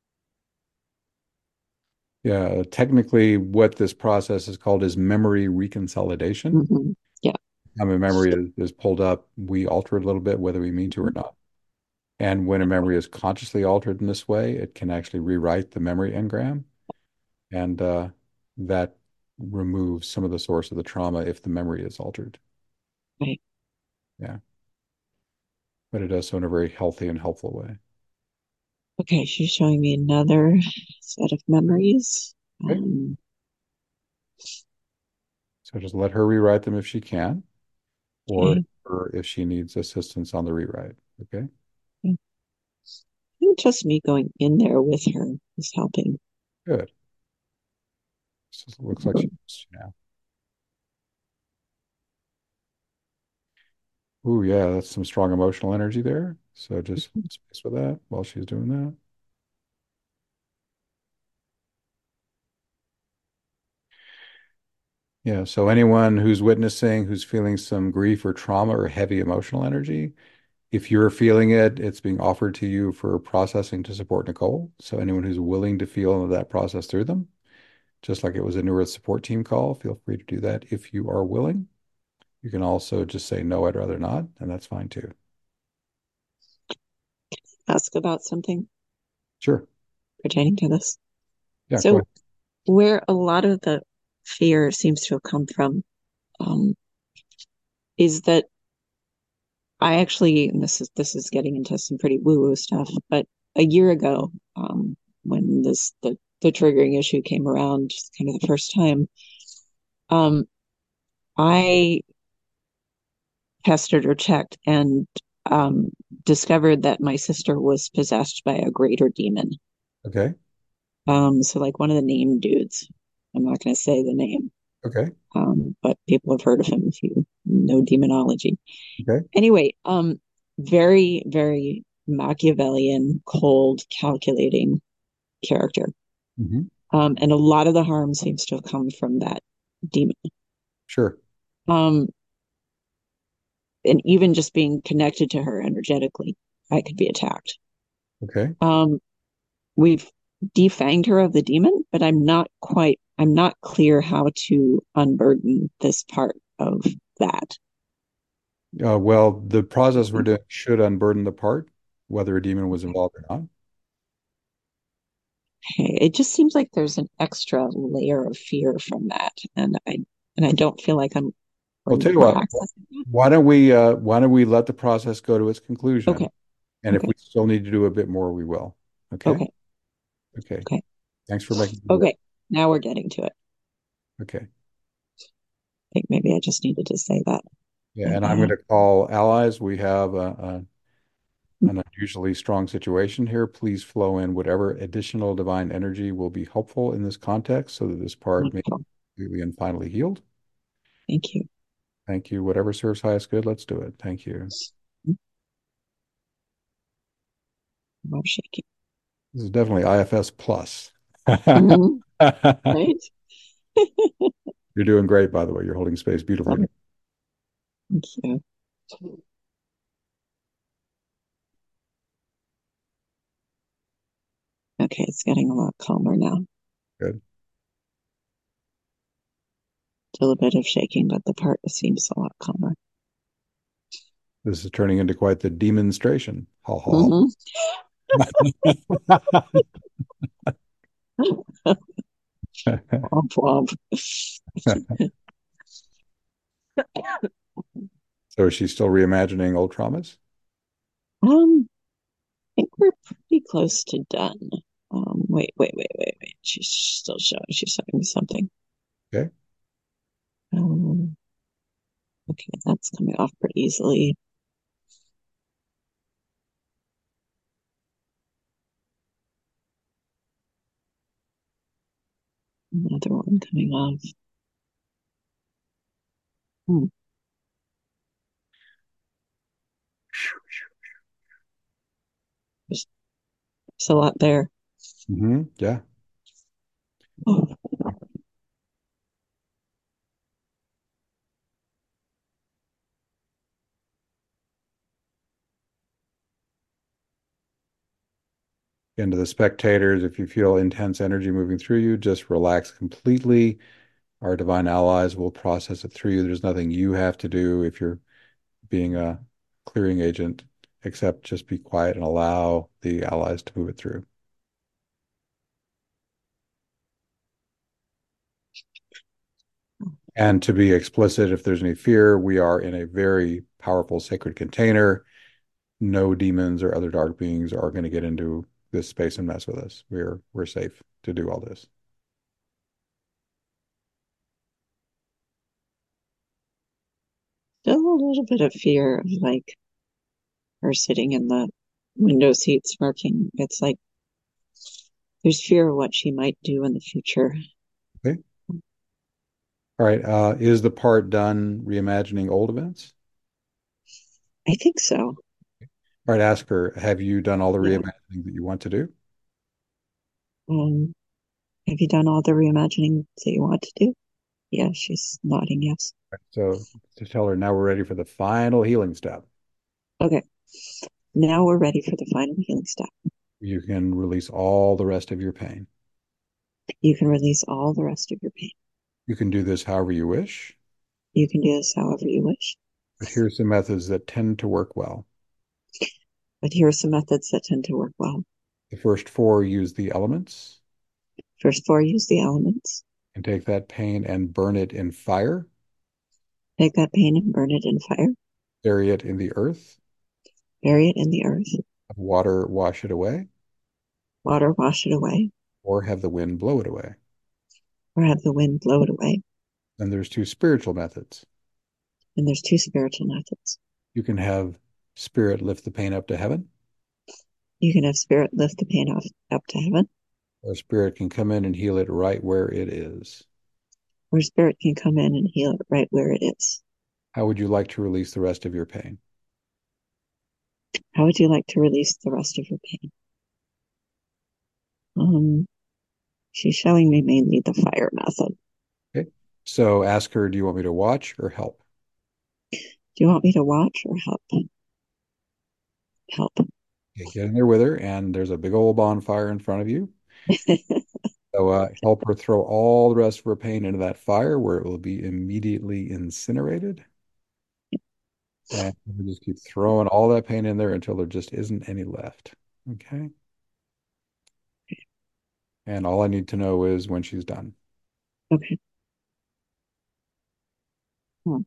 Yeah. Technically, what this process is called is memory reconsolidation. Yeah. Time a memory is pulled up, we alter it a little bit, whether we mean to or not. And when a memory is consciously altered in this way, it can actually rewrite the memory engram. And that removes some of the source of the trauma if the memory is altered. Right. Yeah, but it does so in a very healthy and helpful way. Okay, she's showing me another set of memories. Okay. Um, So just let her rewrite them if she can, okay. or if she needs assistance on the rewrite. Okay. I think just me going in there with her is helping. Good. So it looks like she knows you now. Ooh, yeah, that's some strong emotional energy there. So just hold space with that while she's doing that. Yeah, so anyone who's witnessing, who's feeling some grief or trauma or heavy emotional energy, if you're feeling it, it's being offered to you for processing to support Nicole. So anyone who's willing to feel that process through them, just like it was a neuro support team call, feel free to do that if you are willing. You can also just say, no, I'd rather not, and that's fine too. Ask about something Sure. pertaining to this. Yeah, go So, ahead. where a lot of the fear seems to have come from, um, is that I actually, and this is getting into some pretty woo-woo stuff, but a year ago, when the triggering issue came around, just kind of the first time, um, I tested or checked and um, discovered that my sister was possessed by a greater demon. Okay. So like one of the name dudes. I'm not going to say the name, Okay. but people have heard of him if you know demonology. Okay. Anyway, very, very Machiavellian, cold, calculating character. Hmm. And a lot of the harm seems to have come from that demon. Sure. Um, and even just being connected to her energetically, I could be attacked. Okay. Um, we've defanged her of the demon, but I'm not clear how to unburden this part of that. Well, the process we're doing should unburden the part, whether a demon was involved or not. Okay. It just seems like there's an extra layer of fear from that. And I don't feel like I'll tell you we're what, accessing that. why don't we let the process go to its conclusion? Okay. And if Okay. we still need to do a bit more, we will. Okay? Okay. Okay. Okay. Thanks for making me aware. Okay. Now we're getting to it. Okay. I think maybe I just needed to say that. Yeah, But and I'm going to call allies. We have an unusually strong situation here. Please flow in whatever additional divine energy will be helpful in this context so that this part may wonderful. be completely and finally healed. Thank you. Thank you. Whatever serves highest good, let's do it. Thank you. More shaking. This is definitely IFS plus. Mhm. Right? You're doing great, by the way. You're holding space beautifully. Thank you. Okay, it's getting a lot calmer now. Good. Still a bit of shaking, but the part seems a lot calmer. This is turning into quite the demonstration. Ha ha. Hmm. Womp womp. So is she still reimagining old traumas? I think we're pretty close to done. Wait. She's showing me something. Okay. Um, okay, that's coming off pretty easily. Another one coming off. Hmm, there's, there's a lot there. Yeah. Oh, And to the spectators, if you feel intense energy moving through you, just relax completely. Our divine allies will process it through you. There's nothing you have to do if you're being a clearing agent, except just be quiet and allow the allies to move it through. And to be explicit, if there's any fear, we are in a very powerful sacred container. No demons or other dark beings are going to get into this space and mess with us. We're safe to do all this. Still a little bit of fear of like her sitting in the window seat smirking. It's like there's fear of what she might do in the future. Okay. All right. Is the part done reimagining old events? I think so. All right. Ask her, have you done all the Yeah. reimagining that you want to do? Um, have you done all the reimagining that you want to do? Yeah, she's nodding yes. So to tell her now we're ready for the final healing step. Okay. Now we're ready for the final healing step. You can release all the rest of your pain. You can release all the rest of your pain. You can do this however you wish, You can do this however you wish. but here's some methods that tend to work well. But here are some methods that tend to work well. The first four use the elements First four, use the elements. and take that pain and burn it in fire, Take that pain and burn it in fire. bury it in the earth, Bury it in the earth. have water wash it away, Water wash it away. or have the wind blow it away. Or have the wind blow it away. Then there's two spiritual methods. And there's two spiritual methods. You can have spirit lift the pain up to heaven, You can have spirit lift the pain up to heaven, or spirit can come in and heal it right where it is. or spirit can come in and heal it right where it is. How would you like to release the rest of your pain? How would you like to release the rest of your pain? Um, she's showing me mainly the fire method. Okay. So ask her, do you want me to watch or help? Do you want me to watch or help? Help. Okay, get in there with her, and there's a big old bonfire in front of you. So help her throw all the rest of her pain into that fire where it will be immediately incinerated. And we just keep throwing all that pain in there until there just isn't any left. Okay. And all I need to know is when she's done. Okay. Hmm.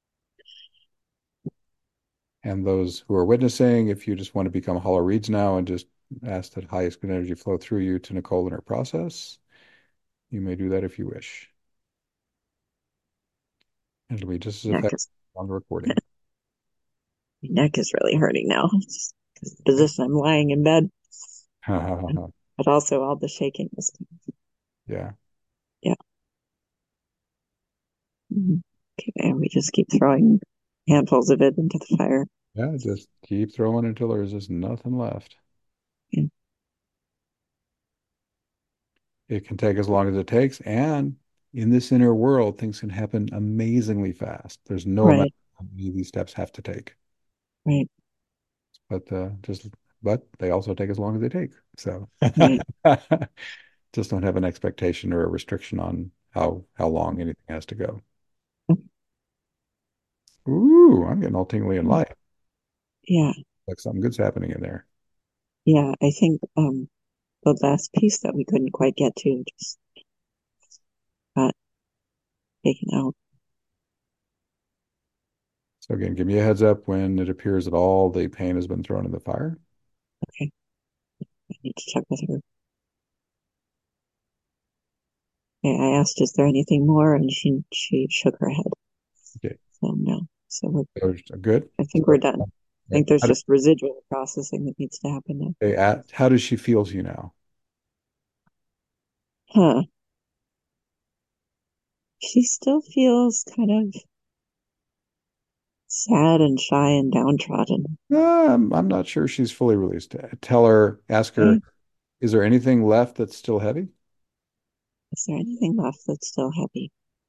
And those who are witnessing, if you just want to become Hollow Reads now and just ask that highest good energy flow through you to Nicole in her process, you may do that if you wish. And it'll be just as Neck effective is on the recording. my neck is really hurting now. It's because the position I'm lying in bed, but also all the shaking is. Yeah. Yeah. Mhm. Okay, and we just keep throwing handfuls of it into the fire. Yeah. Just keep throwing until there's just nothing left. Yeah. It can take as long as it takes. And in this inner world, things can happen amazingly fast. There's no amount Right. how many of these steps have to take. Right. But but they also take as long as they take. So Right. just don't have an expectation or a restriction on how long anything has to go. Ooh, I'm getting all tingly and light. Yeah. Like something good's happening in there. Yeah. I think the last piece that we couldn't quite get to just got taken out. So again, give me a heads up when it appears that all the pain has been thrown in the fire. Okay. I need to check with her. Okay, I asked, is there anything more? And she shook her head. Okay, So no. So good. I think we're So, done. I okay. think there's just residual processing that needs to happen now. How does she feel to you now? Huh. She still feels kind of sad and shy and downtrodden. I'm not sure she's fully released. Tell her, ask her, Okay. is there anything left that's still heavy? Is there anything left that's still heavy?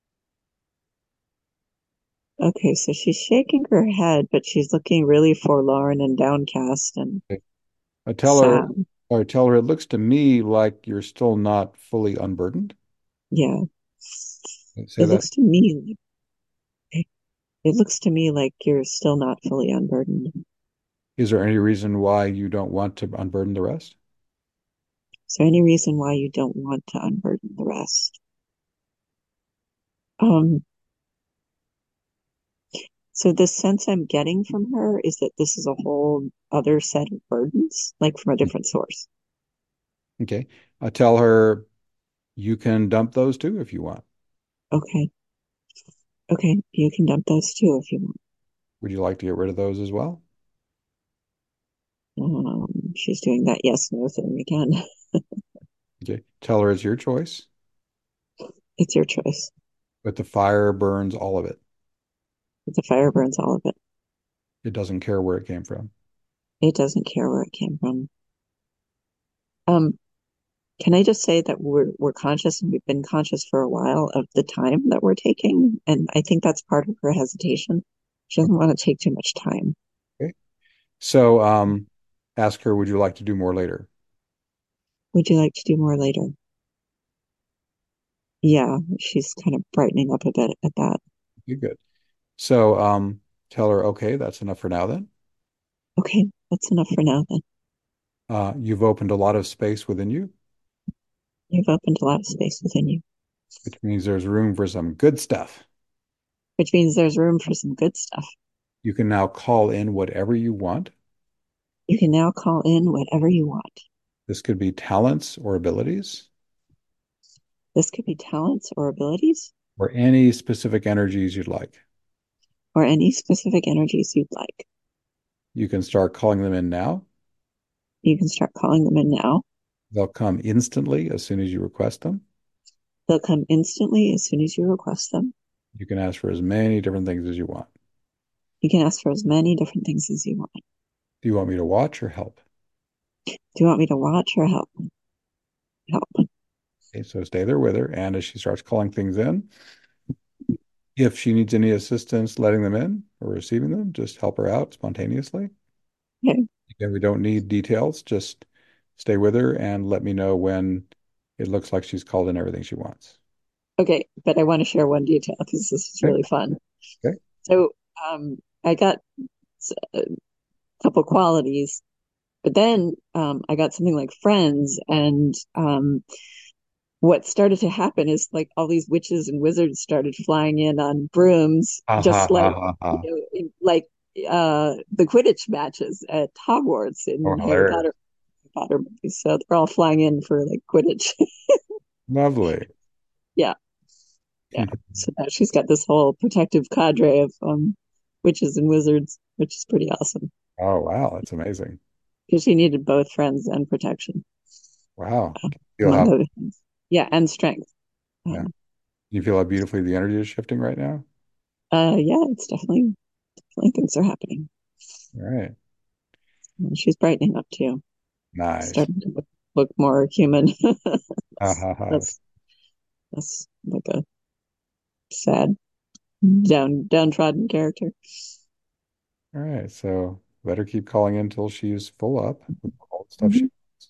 Okay, so she's shaking her head, but she's looking really forlorn and downcast and Okay. Tell her, sad. or tell her, it looks to me like you're still not fully unburdened. Yeah. Say It that. looks to me it looks to me like you're still not fully unburdened. Is there any reason why you don't want to unburden the rest? Is there any reason why you don't want to unburden the rest? Um, So the sense I'm getting from her is that this is a whole other set of burdens, like from a different source. Okay. Tell her you can dump those too if you want. Okay. Okay. You can dump those too if you Would you like to get rid of those as well? want. She's doing that yes, no thing again. Okay. Tell her it's your choice, It's your choice. but the fire burns all of it. But the fire burns all of it. It doesn't care where it came from. It doesn't care where it came from. Um, can I just say that we're conscious and we've been conscious for a while of the time that we're taking, and I think that's part of her hesitation. She doesn't want to take too much time. Okay. So, ask her, would you like to do more later? Would you like to do more later? Yeah, she's kind of brightening up a bit at that. Okay, good. So, tell her, okay, that's enough for now then. Okay, that's enough for now then. You've opened a lot of space within you, You've opened a lot of space within you, which means there's room for some good stuff. which means there's room for some good stuff. You can now call in whatever you want. You can now call in whatever you want. This could be talents or abilities This could be talents or abilities or any specific energies you'd like. or any specific energies you'd like. You can start calling them in now. You can start calling them in now. They'll come instantly as soon as you request them. They'll come instantly as soon as you request them. You can ask for as many different things as you want. You can ask for as many different things as you want. Do you want me to watch or help? Do you want me to watch or help? Help. Okay, so stay there with her. And as she starts calling things in, if she needs any assistance letting them in or receiving them, just help her out spontaneously. Okay. Again, we don't need details. Just stay with her and let me know when it looks like she's called in everything she wants. Okay, but I want to share one detail because this is Okay. really fun. Okay. So, I got a couple qualities, but then I got something like friends, and what started to happen is like all these witches and wizards started flying in on brooms, Ha ha just ha like ha ha. like the Quidditch matches at Hogwarts Oh, in hilarious. Harry Potter movies. So they're all flying in for like Quidditch. Lovely. Yeah, yeah. So now she's got this whole protective cadre of witches and wizards, which is pretty awesome Oh, wow. That's amazing. because she needed both friends and protection, Wow. uh, Feel among how, other things. Yeah, and strength. yeah. Um, You feel how beautifully the energy is shifting right now? yeah, it's definitely things are happening. All right. And she's brightening up too, Nice. starting to look more human. Ha ha ha. That's that's like a sad, downtrodden character. All right. So let her keep calling in until she's full up with all the stuff she Mhm.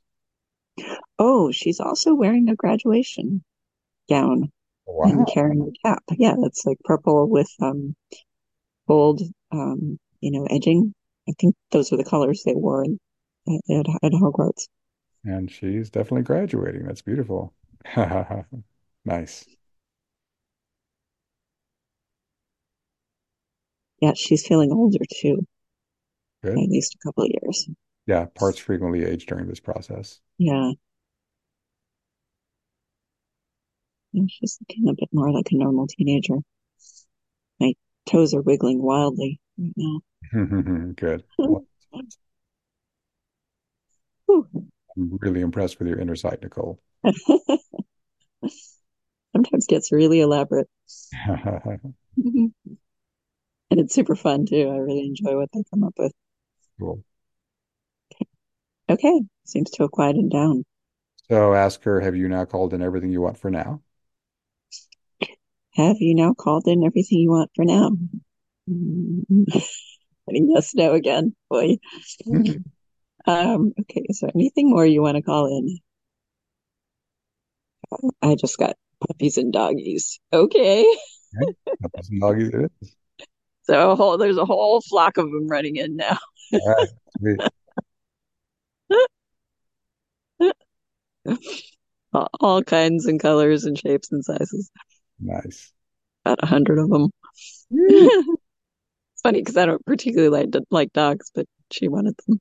Oh, she's also wearing a graduation gown and Wow. carrying a cap. Yeah, it's like purple with gold, edging. I think those are the colors they wore at Hogwarts. And she's definitely graduating. That's beautiful. Nice. Yeah, she's feeling older too, by Good. at least a couple of years. Yeah, parts frequently age during this process. Yeah, yeah, she's looking a bit more like a normal teenager. My toes are wiggling wildly right now. Good. Well, Whew. I'm really impressed with your inner sight, Nicole. Sometimes gets really elaborate. And it's super fun too. I really enjoy what they come up with. Cool. Okay, seems to have quieted down. So ask her, have you now called in everything you want for now? Have you now called in everything you want for now? Getting yes, no again. Boy. Mhm. Okay, is there anything more you want to call in? I just got puppies and doggies. Okay. Okay. Puppies and doggies it is. So there's a whole flock of them running in now. All right. Sweet. All kinds and colors and shapes and sizes. Nice. About 100 of them. Woo. funny because I don't particularly like dogs, but she wanted them.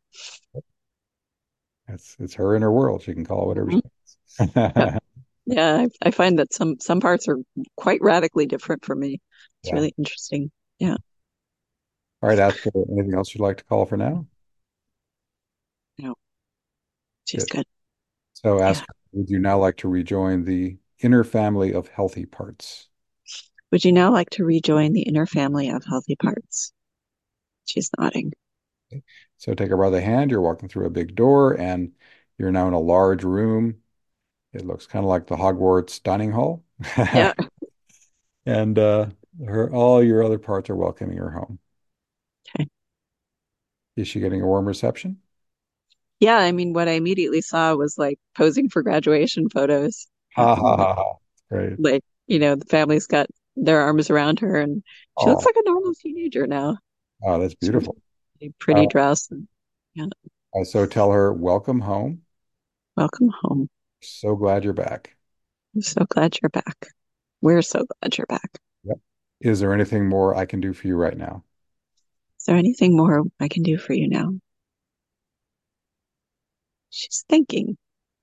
It's her inner world. She can call it whatever she Mhm. Yeah. wants. Yeah, I find that some parts are quite radically different for me. It's Yeah. really interesting. Yeah. All right, Asker, anything else you'd like to call for now? No, she's Good. good. So, Yeah. Asker, would you now like to rejoin the inner family of healthy parts? Would you now like to rejoin the inner family of healthy parts? She's nodding. Okay. So, take her by the hand. You're walking through a big door, and you're now in a large room. It looks kind of like the Hogwarts dining hall. Yeah. And all your other parts are welcoming her home. Okay. Is she getting a warm reception? Yeah, I mean, what I immediately saw was like posing for graduation photos. Ha ha Like, ha ha. Great. like, the family's got their arms around her and she looks Oh, like a normal teenager now. oh, that's She's wearing beautiful. a Uh, pretty dress and yeah, so tell her, welcome home. welcome home. So glad you're back. I'm so glad you're back. We're so glad you're back. Yep. Is there anything more I can do for you right now? Is there anything more I can do for you now? She's thinking.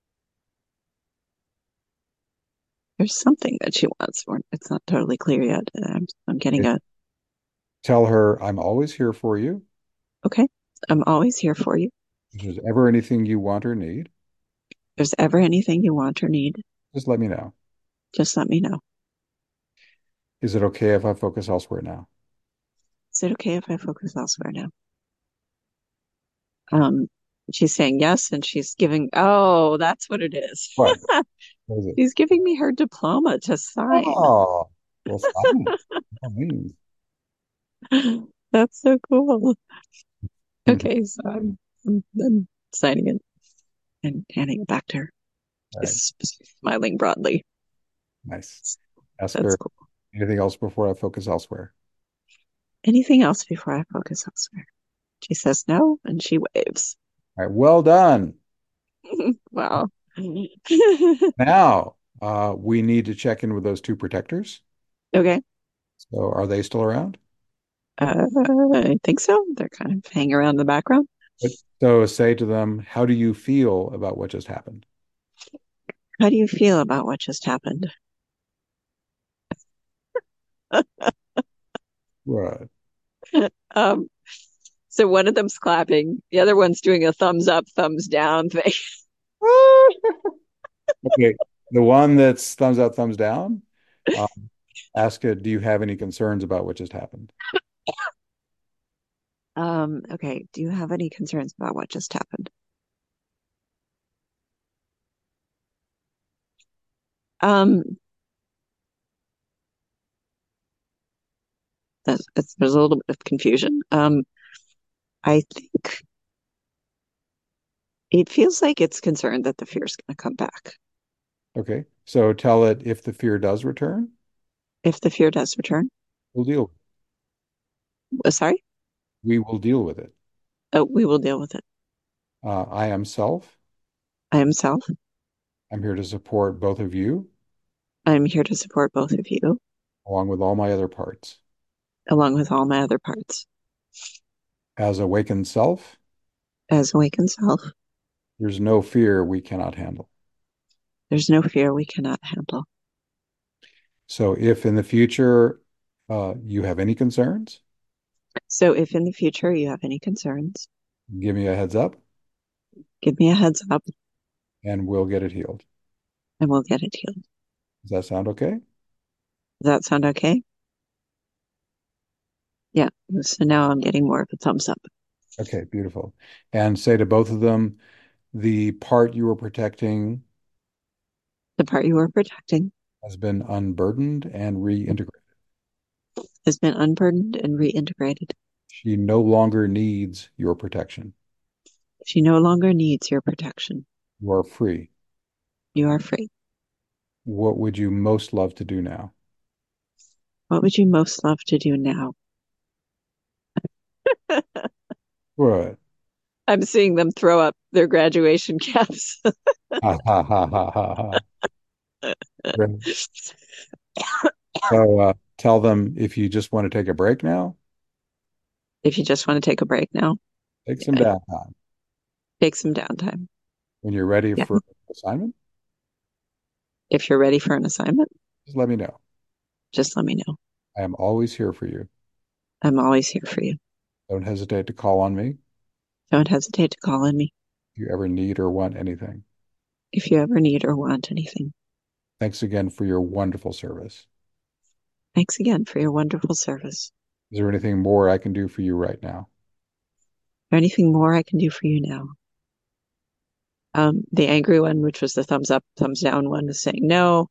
There's something that she wants. It's not totally clear yet. I'm getting Okay. a Tell her I'm always here for you. okay. I'm always here for you. If there's ever anything you want or need, If there's ever anything you want or need, just let me know. just let me know. Is it okay if I focus elsewhere now? Is it okay if I focus elsewhere now? Um, she's saying yes, and she's giving, oh, that's what it is. What? What is it? She's giving me her diploma to sign. Oh, well, sign it. By all means. That's so cool. All Okay, so I'm signing it and handing it back to her. right. She's smiling broadly. Nice. Ask That's her cool. anything else before I focus elsewhere. Anything else before I focus elsewhere? She says no, and she waves. All right. Well done. Wow. Now, we need to check in with those two protectors. Okay. So, are they still around? I think so. They're kind of hanging around in the background. Good. So, say to them, how do you feel about what just happened? How do you feel about what just happened? Right. Um, so one of them's clapping, the other one's doing a thumbs up, thumbs down thing. Okay. The one that's thumbs up, thumbs down, um, ask it, do you have any concerns about what just happened? Okay. Do you have any concerns about what just happened? Um, there's a little bit of confusion. I think it feels like it's concerned that the fear is going to come back. Okay. So, tell it if the fear does return, If the fear does return, we'll deal. sorry, We will deal with it. we will deal with it. I am self. I am self. I'm here to support both of you, I'm here to support both of you, along with all my other parts. along with all my other parts. As awakened self, As awakened self, there's no fear we cannot handle. there's no fear we cannot handle. So if in the future you have any concerns, So if in the future you have any concerns, give me a heads up give me a heads up and we'll get it healed. and we'll get it healed. Does that sound okay? Does that sound okay? Yeah. So now I'm getting more of a thumbs up. Okay, beautiful. And say to both of them, the part you were protecting The part you were protecting has been unburdened and reintegrated. has been unburdened and reintegrated. She no longer needs your protection. She no longer needs your protection. You are free. You are free. What would you most love to do now? What would you most love to do now? What? I'm seeing them throw up their graduation caps. Ha ha ha ha ha ha. Great. So tell them if you just want to take a break now, If you just want to take a break now, Take some yeah, downtime. take some downtime. When you're ready Yeah. for assignment, If you're ready for an assignment, just let me know. just let me know. I am always here for you. I'm always here for you. Don't hesitate to call on me Don't hesitate to call on me if you ever need or want anything. if you ever need or want anything. Thanks again for your wonderful service. Thanks again for your wonderful service. Is there anything more I can do for you right now? There anything more I can do for you now? The angry one, which was the thumbs up, thumbs down one, is saying no.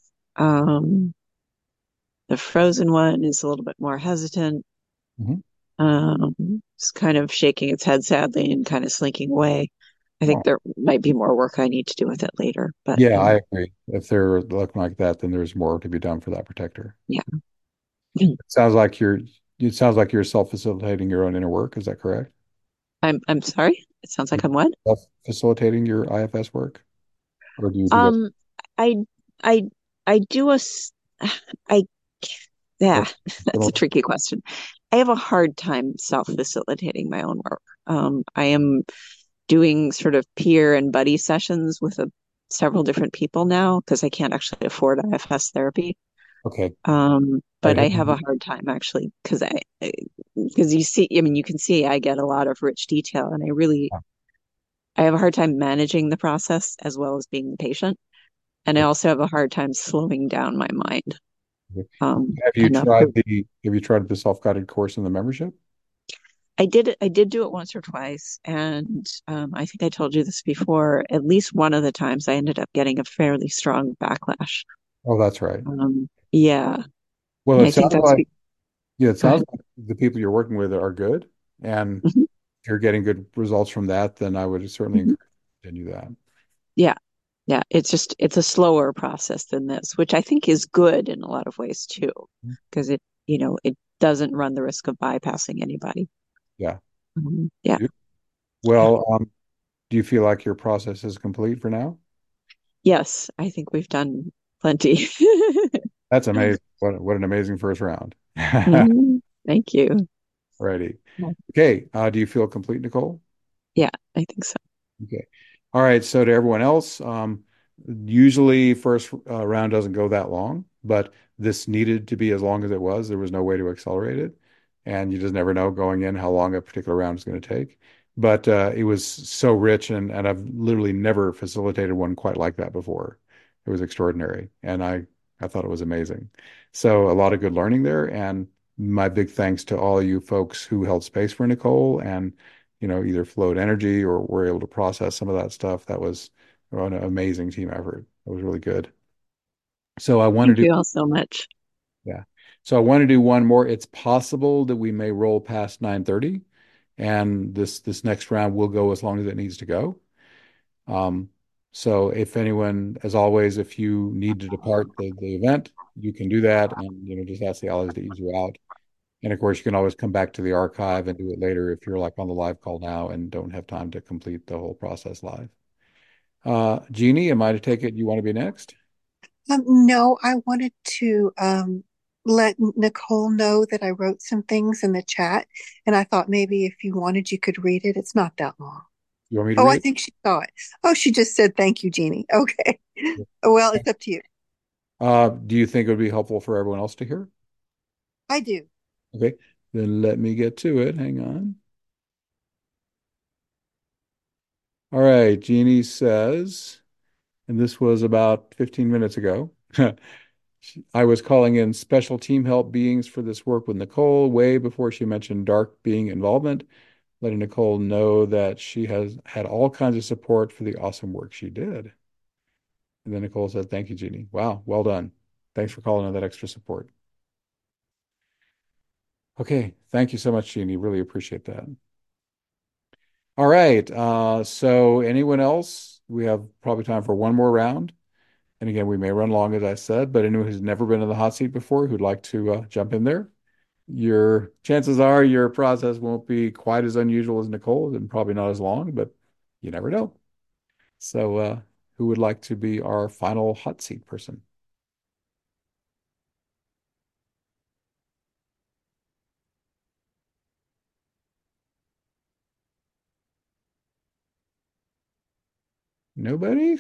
Um, the frozen one is a little bit more hesitant. Mhm. It's kind of shaking its head sadly and kind of slinking away. I think Oh, there might be more work I need to do with it later, but yeah, I agree. If they're looking like that, then there's more to be done for that protector. yeah. It sounds like you're self-facilitating your own inner work. Is that correct? I'm sorry. It sounds like You're I'm what? self-facilitating your IFS work, or do you do that? Um, I I I do a s- I Or- yeah, that's a tricky question. I have a hard time self-facilitating my own work. I am doing sort of peer and buddy sessions with several different people now because I can't actually afford IFS therapy. Okay. But I, I have a hard time actually because you see, I mean, you can see I get a lot of rich detail, and I have a hard time managing the process as well as being the patient, and I also have a hard time slowing down my mind enough to. have you tried the self-guided course in the membership? I did do it once or twice, and I think I told you this before. At least one of the times, I ended up getting a fairly strong backlash. Oh, that's right. Yeah, Well, and it I think sounds that's like yeah, it go sounds ahead. like the people you're working with are good, and Mhm, if you're getting good results from that, then I would certainly mhm. encourage you to continue that. Yeah, yeah. It's a slower process than this, which I think is good in a lot of ways too, because it doesn't run the risk of bypassing anybody. Yeah. Yeah, You- yeah. Well, do you feel like your process is complete for now? Yes, I think we've done plenty. That's amazing. What an amazing first round. Thank you. Righty. Okay. Do you feel complete, Nicole? Yeah, I think so. Okay. All right. So to everyone else, usually first round doesn't go that long, but this needed to be as long as it was. There was no way to accelerate it, and you just never know going in how long a particular round is going to take. But it was so rich, and I've literally never facilitated one quite like that before. It was extraordinary, and I thought it was amazing. So a lot of good learning there, and my big thanks to all you folks who held space for Nicole and either flowed energy or were able to process some of that stuff. That was an amazing team effort. It was really good. So I want to Thank do, you all so much. yeah. So I want to do one more. It's possible that we may roll past 9:30, and this next round will go as long as it needs to go. Um, so if anyone, as always, if you need to depart the event, you can do that, and just ask the others to ease you out. And of course, you can always come back to the archive and do it later if you're like on the live call now and don't have time to complete the whole process live. Jeannie, am I to take it you want to be next? No, I wanted to let Nicole know that I wrote some things in the chat, and I thought maybe if you wanted, you could read it. It's not that long. You want me to Oh, read I it? think she saw it. Oh, she just said thank you, Jeannie. Okay. Well, it's up to you. Do you think it would be helpful for everyone else to hear? I do. Okay, then let me get to it. Hang on. All right, Jeannie says, and this was about 15 minutes ago. I was calling in special team help beings for this work with Nicole way before she mentioned dark being involvement, letting Nicole know that she has had all kinds of support for the awesome work she did. And then Nicole said, "Thank you, Jeannie. Wow, well done. Thanks for calling in that extra support." Okay, thank you so much, Jeannie. Really appreciate that. All right, so anyone else? We have probably time for one more round. And again, we may run long, as I said, but anyone who's never been in the hot seat before who'd like to jump in there, your chances are your process won't be quite as unusual as Nicole's and probably not as long, but you never know. So, who would like to be our final hot seat person? Nobody?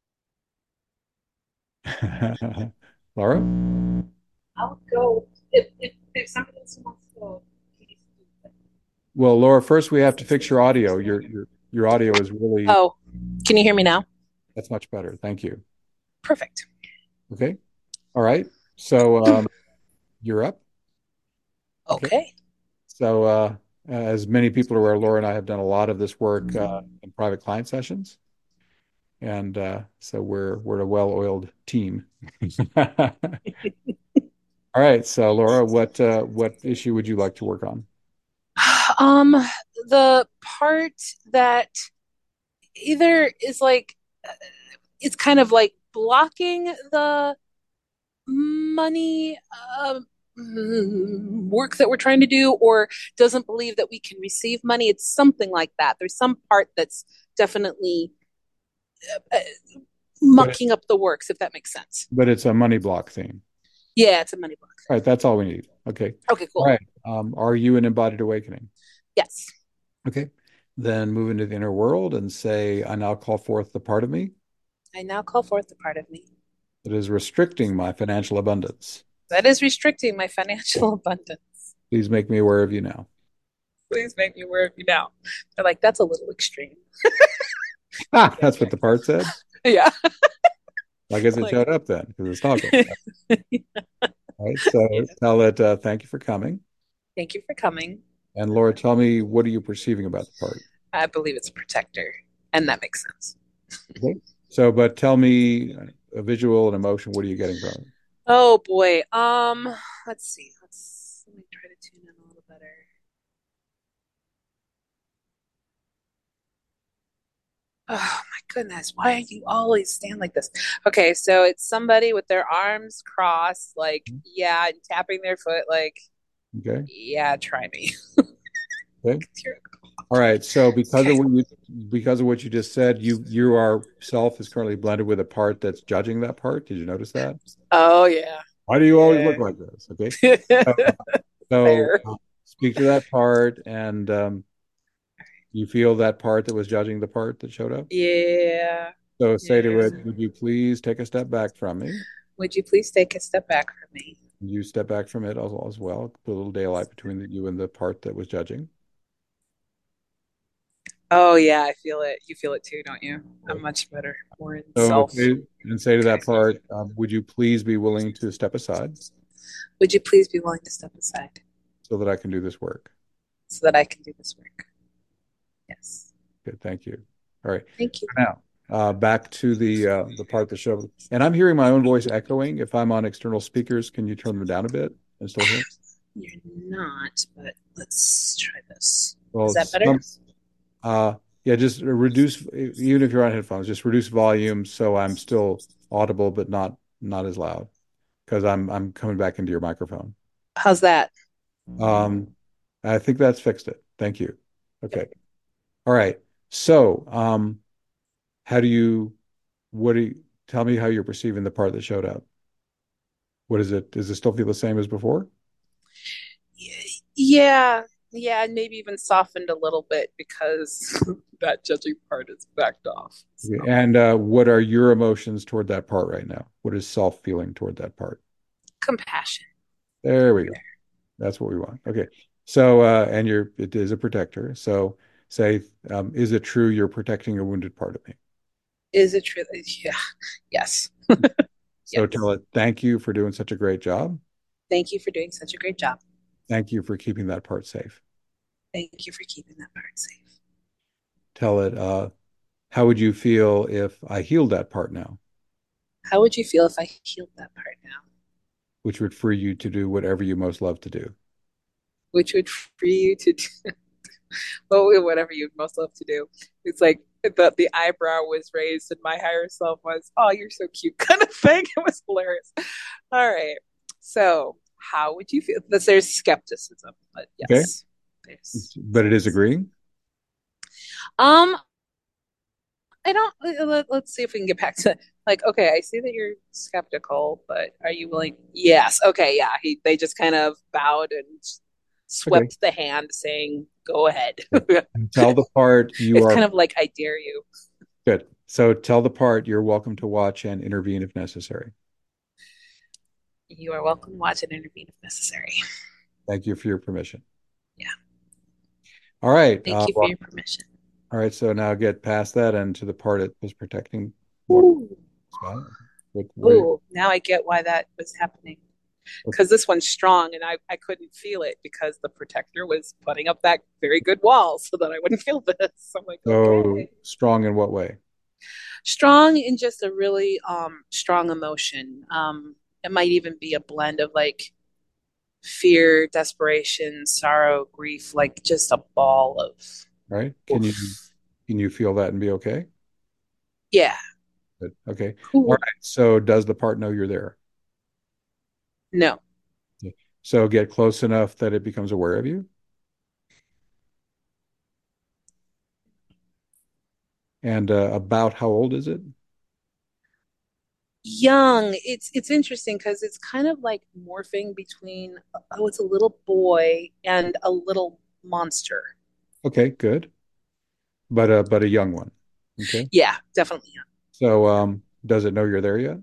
Laura? I'll go if somebody else wants to go. Please do. Well, Laura, first we have to fix your audio. Your audio is really Oh, can you hear me now? that's much better. Thank you. Perfect. Okay. All right. So you're up. Okay. Okay. So as many people are aware, Laura and I have done a lot of this work in private client sessions. And so we're a well-oiled team. All right. So Laura, what issue would you like to work on? Um, the part that either is like it's kind of like blocking the money work that we're trying to do, or doesn't believe that we can receive money. It's something like that. There's some part that's definitely uh, But it, mucking up the works, if that makes sense. but it's a money block theme. Yeah, it's a money block. All right. That's all we need. Okay. Okay, All cool. right. Are you an embodied awakening? Yes. Okay. Then move into the inner world and say, I now call forth the part of me I now call forth the part of me that is restricting my financial abundance. that is restricting my financial abundance. Please make me aware of you now. Please make me aware of you now. They're like, that's a little extreme. Ah, that's what the part said. Yeah. I guess it Like, showed up then because it's talking. All right. So yeah. tell it, thank you for coming. Thank you for coming. And Laura, tell me, what are you perceiving about the part? I believe it's a protector, and that makes sense. Okay. So, but tell me a visual and emotion. What are you getting from it? Oh boy. Let's see. Let me try to tune in a little better. Oh my goodness, why are you always stand like this? Okay, so it's somebody with their arms crossed, like, yeah, and tapping their foot, like, Okay. yeah, try me. Okay. All right. So Okay. because of what you just said, you are self is currently blended with a part that's judging that part. Did you notice that? Oh yeah. Why do you always look Yeah. like this? Okay. So, so Fair. speak to that part, and you feel that part that was judging the part that showed up. Yeah. So say to Yeah. it, would you please take a step back from me? Would you please take a step back from me? You step back from it as well. Put a little daylight between you and the part that was judging. Oh yeah, I feel it. You feel it too, don't you? Okay. I'm much better, more in So self. okay, and say to Okay. that part, would you please be willing to step aside Would you please be willing to step aside so that I can do this work? so that I can do this work? Yes. Good, thank you. All right. Thank you. Now, back to the part that showed, and I'm hearing my own voice echoing. If I'm on external speakers, can you turn them down a bit and still hear? You're not, but let's try this. Is Well, that better? yeah, just reduce, even if you're on headphones, just reduce volume so I'm still audible, but not as loud because I'm coming back into your microphone. How's that? Um, I think that's fixed it. Thank you. Okay. All right. So, how do you, what do you, tell me how you're perceiving the part that showed up. What is it? Does it still feel the same as before? Yeah, yeah, and maybe even softened a little bit because that judging part is backed off. Okay. So And what are your emotions toward that part right now? What is self feeling toward that part? compassion. There we go. That's what we want. Okay. So, and it is a protector. So say, is it true you're protecting a wounded part of me? Is it true? Yeah. Yes. So Yes. tell it, thank you for doing such a great job. Thank you for doing such a great job. Thank you for keeping that part safe. Thank you for keeping that part safe. Tell it, how would you feel if I healed that part now, How would you feel if I healed that part now? which would free you to do whatever you most love to do? Which would free you to do well, whatever you'd most love to do. It's like the eyebrow was raised and my higher self was, oh, you're so cute kind of thing. It was hilarious. All right. So how would you feel? There's skepticism, but Okay. yes. There's But it is agreeing. um I don't let's see if we can get back to like, okay, I see that you're skeptical, but are you willing? Yes. Okay, yeah. They just kind of bowed and Okay. swept the hand saying, go ahead. And tell the part you It's are kind of like I dare you. good. So tell the part you're welcome to watch and intervene if necessary. You are welcome to watch and intervene if necessary. Thank you for your permission. Yeah. All right. Thank you for Well, your permission. all right. So now get past that and to the part it was protecting what Ooh. spot. What, Ooh, now I get why that was happening. Because this one's strong and I couldn't feel it because the protector was putting up that very good wall so that I wouldn't feel this. So I'm like, so okay. strong in what way? Strong in just a really strong emotion. It might even be a blend of like fear, desperation, sorrow, grief, like just a ball of Right? oof. Can you feel that and be okay? Yeah. Good. Okay. All Cool. right. So does the part know you're there? No. Yeah. So get close enough that it becomes aware of you. And about how old is it? Young. It's interesting because it's kind of like morphing between oh, it's a little boy and a little monster. Okay, good. But a young one. Okay. Yeah, definitely young. So does it know you're there yet?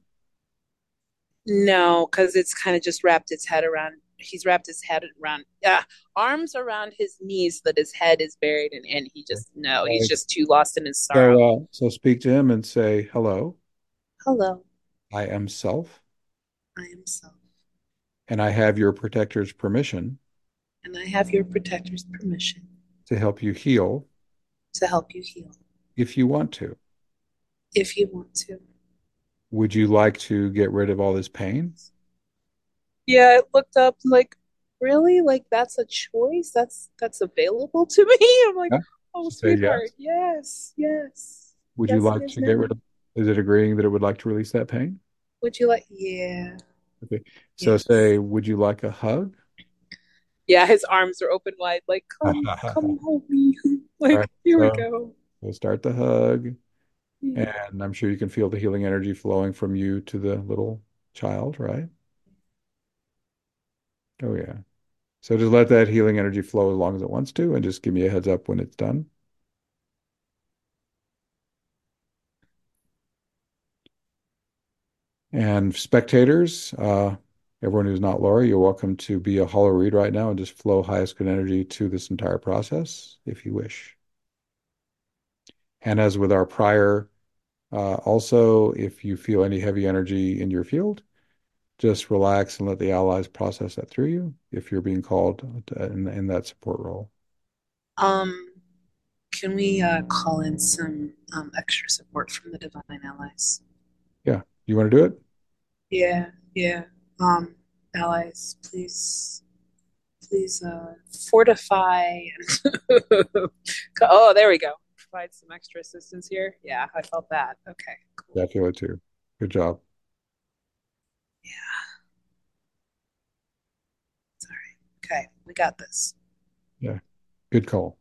No, because it's kind of just wrapped its head around. He's wrapped his head around, arms around his knees, so that his head is buried, and he Okay. just no, All he's right. just too lost in his So sorrow. so speak to him and say, "Hello, Hello, I am self, I am self, and I have your protector's permission and I have your protector's permission to help you heal to help you heal if you want to. if you want to." Would you like to get rid of all this pain? Yeah, I looked up like, really? Like that's a choice? That's available to me? I'm like, Yeah. oh, So say sweetheart, yes. yes, yes. Would you Yes, it like is to get rid now. of, is it agreeing that it would like to release that pain? Would you like, yeah, Okay. So yes. say, would you like a hug? Yeah, his arms are open wide, like, All come hold me. right. Like, here we So go. we'll start the hug. Yeah. And I'm sure you can feel the healing energy flowing from you to the little child, right? Oh, yeah. So just let that healing energy flow as long as it wants to, and just give me a heads up when it's done. And spectators, everyone who's not Laura, you're welcome to be a hollow read right now and just flow highest good energy to this entire process if you wish. And as with our prior, also, if you feel any heavy energy in your field, just relax and let the allies process that through you if you're being called in that support role. Um, can we call in some extra support from the Divine Allies? Yeah. You want to do it? Yeah, yeah. Um, Allies, please fortify and oh, there we go. Provide some extra assistance here. Yeah, I felt that. Okay, cool. Yeah, I feel it too. Good job. Yeah, sorry. Okay, we got this. Yeah. Good call.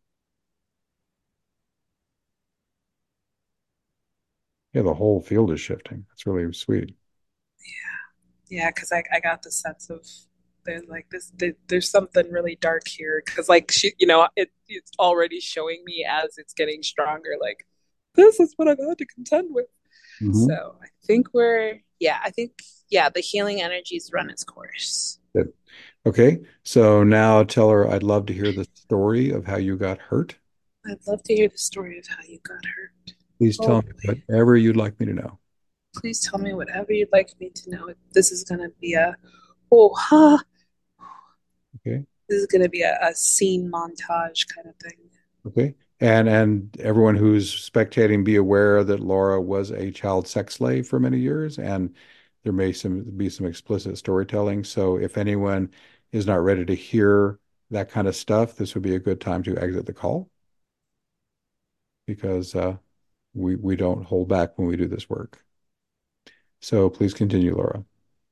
Yeah, the whole field is shifting. That's really sweet. Yeah, because I got the sense of there's like this there's something really dark here because like she it's already showing me as it's getting stronger like this is what I've had to contend with. Hmm. So I think we're yeah I think yeah the healing energies run its course. Good. Okay. So now tell her I'd love to hear the story of how you got hurt. I'd love to hear the story of how you got hurt. Please Oh tell me boy. whatever you'd like me to know. Please tell me whatever you'd like me to know. This is gonna be a oh ha. Okay. This is gonna be a scene montage kind of thing. Okay. And everyone who's spectating, be aware that Laura was a child sex slave for many years, and there may be some explicit storytelling. So if anyone is not ready to hear that kind of stuff, this would be a good time to exit the call because we don't hold back when we do this work. So please continue, Laura.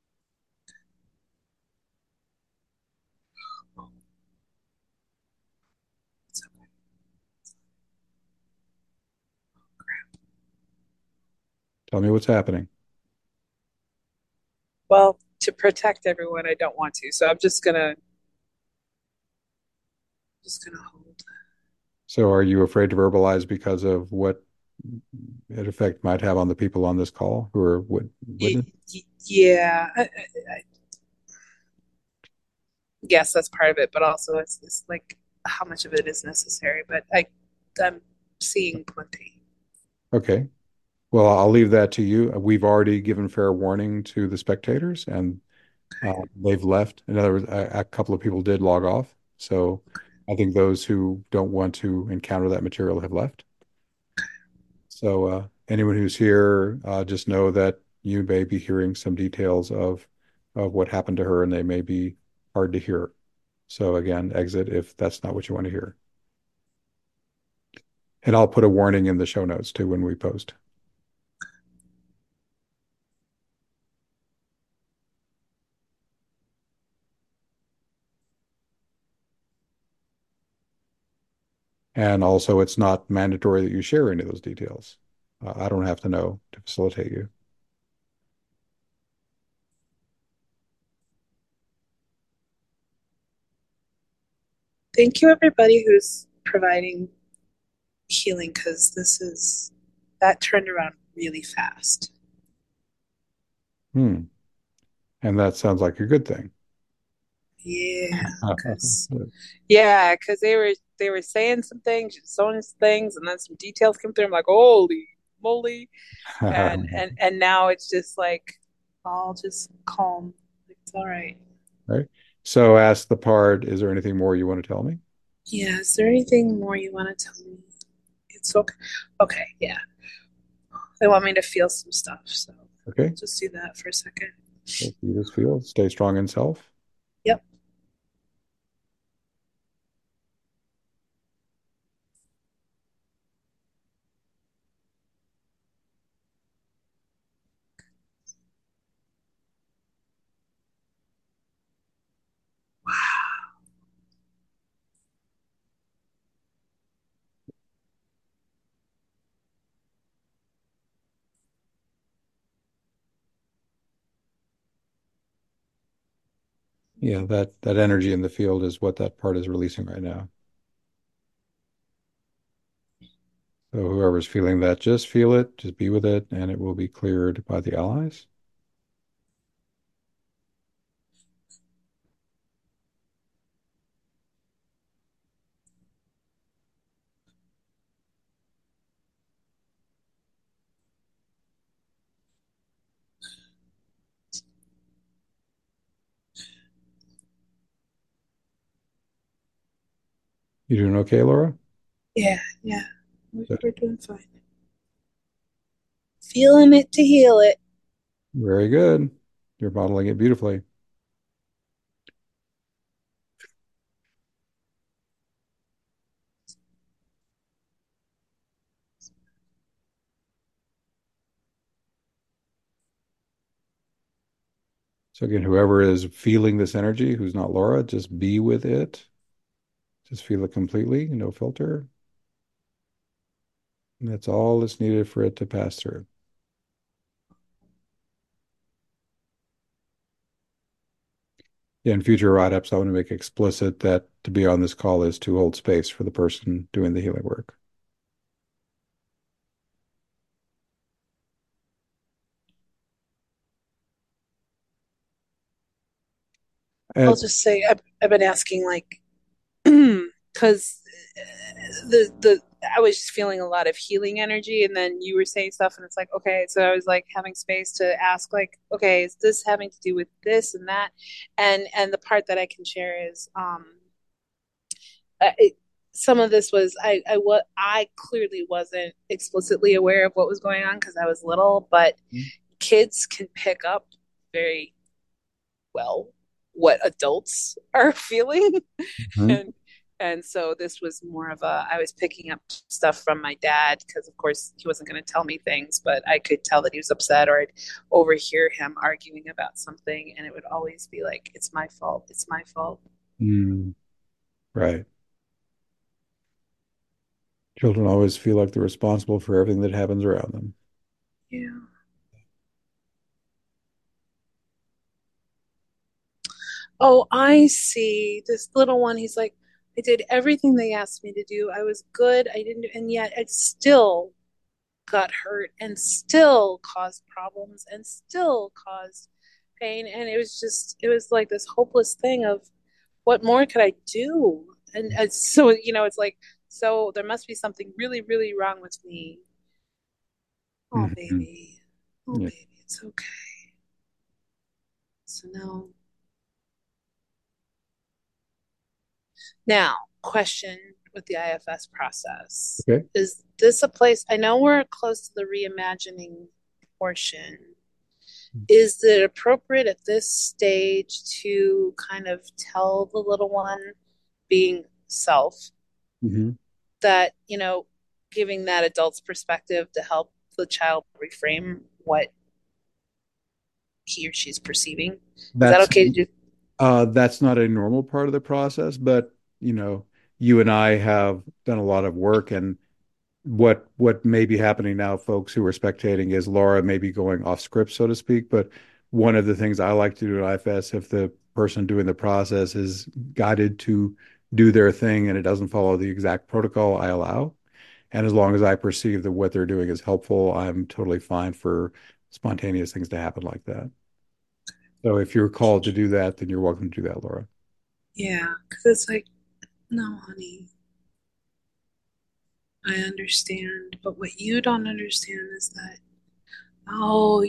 Tell me what's happening. Well, to protect everyone, I don't want to. So I'm just gonna hold. So are you afraid to verbalize because of what? effect might have on the people on this call who are witness. Yeah, yes, that's part of it, but also it's like how much of it is necessary. But I'm seeing plenty. Okay. Well, I'll leave that to you. We've already given fair warning to the spectators, and they've left. In other words, a couple of people did log off. So I think those who don't want to encounter that material have left. So anyone who's here, just know that you may be hearing some details of what happened to her, and they may be hard to hear. So again, exit if that's not what you want to hear. And I'll put a warning in the show notes too when we post. And also, it's not mandatory that you share any of those details. I don't have to know to facilitate you. Thank you, everybody who's providing healing, because that turned around really fast. Hmm. And that sounds like a good thing. Yeah, because they were saying some things, showing some things, and then some details came through. I'm like, holy moly! And now it's just like all just calm. Like, it's all right. Right. So ask the part, is there anything more you want to tell me? Yeah, is there anything more you want to tell me? It's okay. Okay, yeah. They want me to feel some stuff, so Okay. just do that for a second. So you just feel, stay strong in self. Yep. Yeah, that energy in the field is what that part is releasing right now. So whoever's feeling that, just feel it, just be with it, and it will be cleared by the allies. You doing okay, Laura? Yeah, yeah. We're, Good. we're doing fine. Feeling it to heal it. Very good. You're modeling it beautifully. So again, whoever is feeling this energy, who's not Laura, just be with it. Just feel it completely, no filter. And that's all that's needed for it to pass through. Yeah, in future write-ups, I want to make explicit that to be on this call is to hold space for the person doing the healing work. I'll And just say I've been asking like because the I was just feeling a lot of healing energy, and then you were saying stuff, and it's like okay, so I was like having space to ask like okay, is this having to do with this and that, and the part that I can share is it, some of this was what I clearly wasn't explicitly aware of what was going on because I was little, but kids can pick up very well what adults are feeling Mhm. and and so this was more of a I was picking up stuff from my dad because of course he wasn't going to tell me things, but I could tell that he was upset, or I'd overhear him arguing about something, and it would always be like it's my fault, it's my fault. Mm, right. Children always feel like they're responsible for everything that happens around them. Yeah. Oh, I see. This little one, he's like, I did everything they asked me to do. I was good. I didn't, and yet it's still got hurt and still caused problems and still caused pain. And it was like this hopeless thing of what more could I do? And so, it's like, so there must be something really, really wrong with me. Oh, Mhm. baby. Oh, Yeah. baby. It's okay. So now, question with the IFS process. Okay. Is this a place? I know we're close to the reimagining portion. Is it appropriate at this stage to kind of tell the little one, being self, Hmm. that, giving that adult's perspective to help the child reframe what he or she's perceiving? Is that That's okay to do? that's not a normal part of the process, but you know, you and I have done a lot of work, and what may be happening now, folks who are spectating, is Laura may be going off script, so to speak. But one of the things I like to do at IFS, if the person doing the process is guided to do their thing and it doesn't follow the exact protocol, I allow. And as long as I perceive that what they're doing is helpful, I'm totally fine for spontaneous things to happen like that. So if you're called to do that, then you're welcome to do that, Laura. Yeah, because it's like, no, honey, I understand, but what you don't understand is that, oh,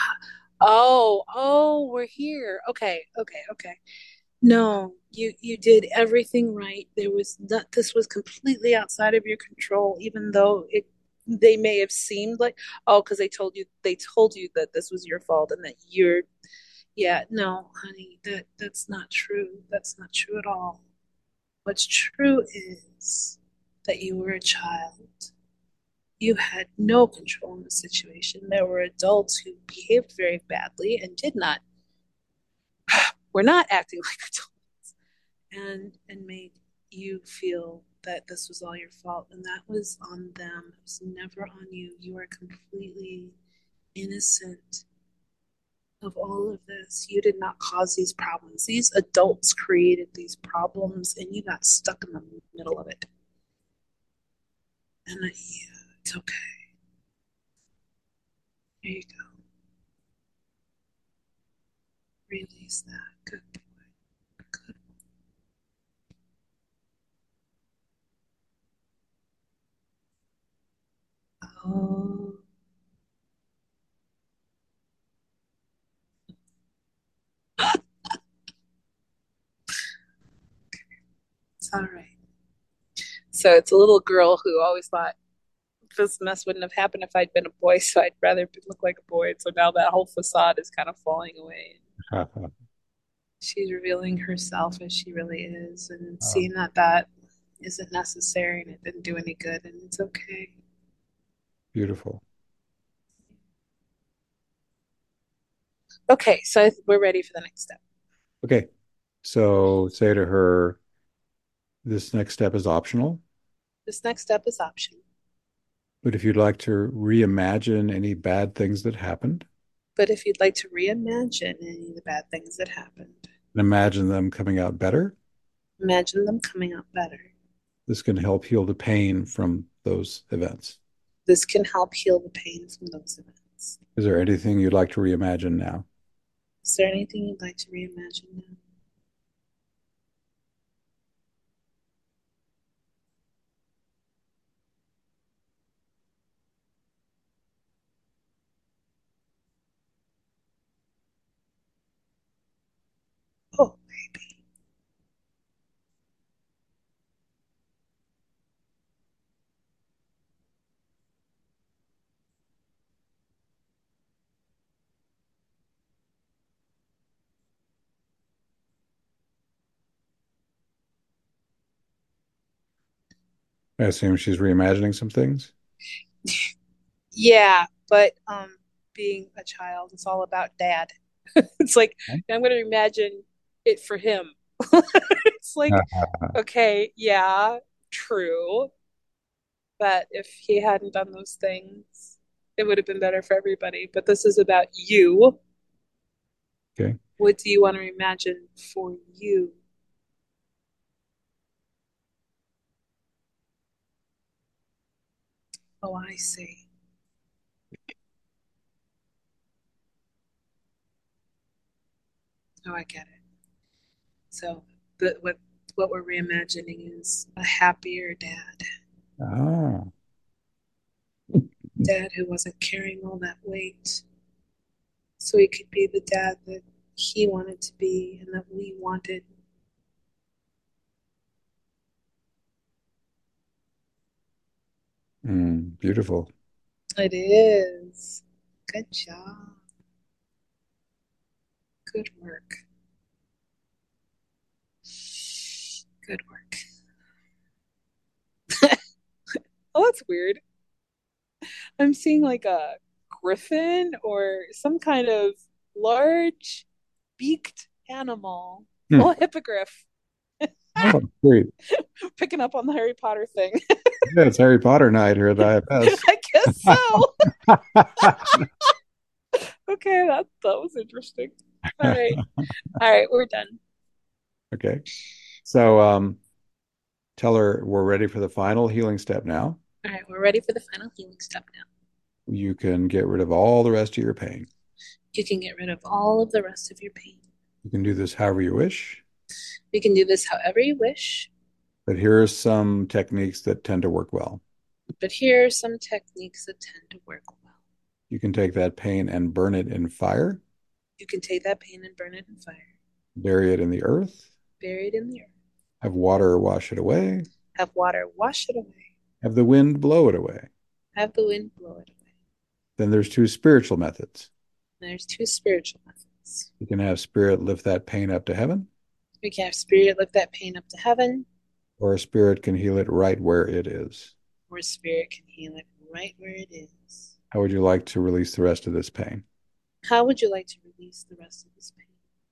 we're here. Okay, okay, okay. No, you did everything right. This was completely outside of your control, even though they may have seemed like, oh, because they told you that this was your fault and that yeah, no, honey, that's not true. That's not true at all. What's true is that you were a child. You had no control in the situation. There were adults who behaved very badly and were not acting like adults, and made you feel that this was all your fault, and that was on them. It was never on you. You are completely innocent of all of this. You did not cause these problems. These adults created these problems, and you got stuck in the middle of it. And yeah, it's okay. There you go. Release that. Good boy. Good. Oh, it's all right. So it's a little girl who always thought this mess wouldn't have happened if I'd been a boy, so I'd rather look like a boy. So now that whole facade is kind of falling away. She's revealing herself as she really is, and Oh, seeing that isn't necessary and it didn't do any good, and it's okay. beautiful. Okay, so we're ready for the next step. Okay. So say to her, this next step is optional, This next step is optional, but if you'd like to reimagine any bad things that happened but if you'd like to reimagine any of the bad things that happened, and imagine them coming out better, imagine them coming out better. this can help heal the pain from those events. This can help heal the pain from those events. Is there anything you'd like to reimagine now? Is there anything you'd like to reimagine now? Oh, baby. I assume she's reimagining some things. Yeah, but being a child, it's all about dad. It's like I'm going to imagine it for him. It's like, okay, yeah, true. But if he hadn't done those things, it would have been better for everybody. But this is about you. Okay. What do you want to imagine for you? Oh, I see. Oh, I get it. So the what we're reimagining is a happier dad. Ah, Dad who wasn't carrying all that weight. So he could be the dad that he wanted to be and that we wanted. beautiful. It is. Good job. Good work. Good work. Oh, that's weird. I'm seeing like a griffin or some kind of large beaked animal. Hmm. Oh, hippogriff. Oh, great. Picking up on the Harry Potter thing. Yeah, it's Harry Potter night here at IFS. I guess so. Okay, that was interesting. All right. All right, we're done. Okay. So tell her we're ready for the final healing step now. All right, we're ready for the final healing step now. You can get rid of all the rest of your pain. You can get rid of all of the rest of your pain. You can do this however you wish, You can do this however you wish, but here are some techniques that tend to work well. but here are some techniques that tend to work well. You can take that pain and burn it in fire, You can take that pain and burn it in fire, bury it in the earth, bury it in the earth, have water wash it away, have water wash it away, have the wind blow it away. have the wind blow it away. Then there's two spiritual methods. And there's two spiritual methods. You can have spirit lift that pain up to heaven, We can have spirit lift that pain up to heaven, or a spirit can heal it right where it is. or spirit can heal it right where it is. How would you like to release the rest of this pain? How would you like to release the rest of this pain?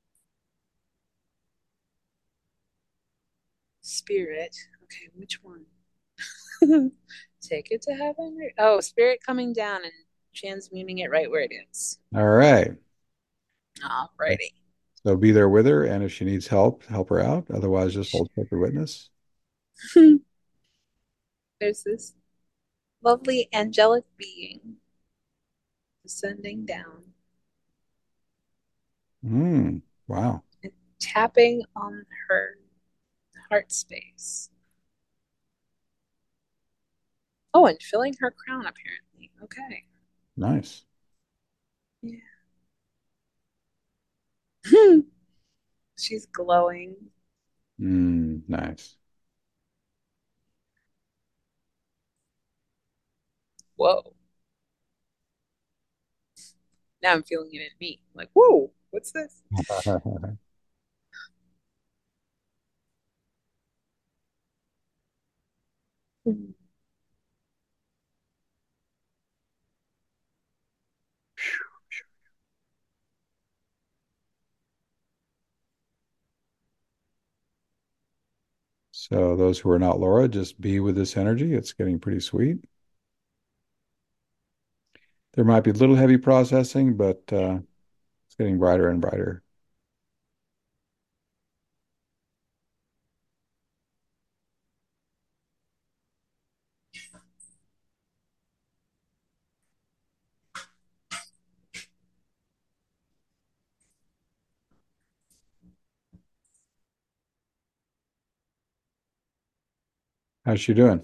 Spirit. Okay, which one? Take it to heaven? Oh, spirit coming down and transmuting it right where it is. All right. Alrighty. So be there with her, and if she needs help, help her out. Otherwise, just hold sacred witness. There's this lovely angelic being descending down Wow. and tapping on her heart space. Oh, and filling her crown, apparently. Okay. Nice. Yeah. She's glowing. Nice. Whoa. Now I'm feeling it in me. Like, whoa, what's this? So those who are not Laura, just be with this energy. It's getting pretty sweet. There might be a little heavy processing, but it's getting brighter and brighter. How's she doing?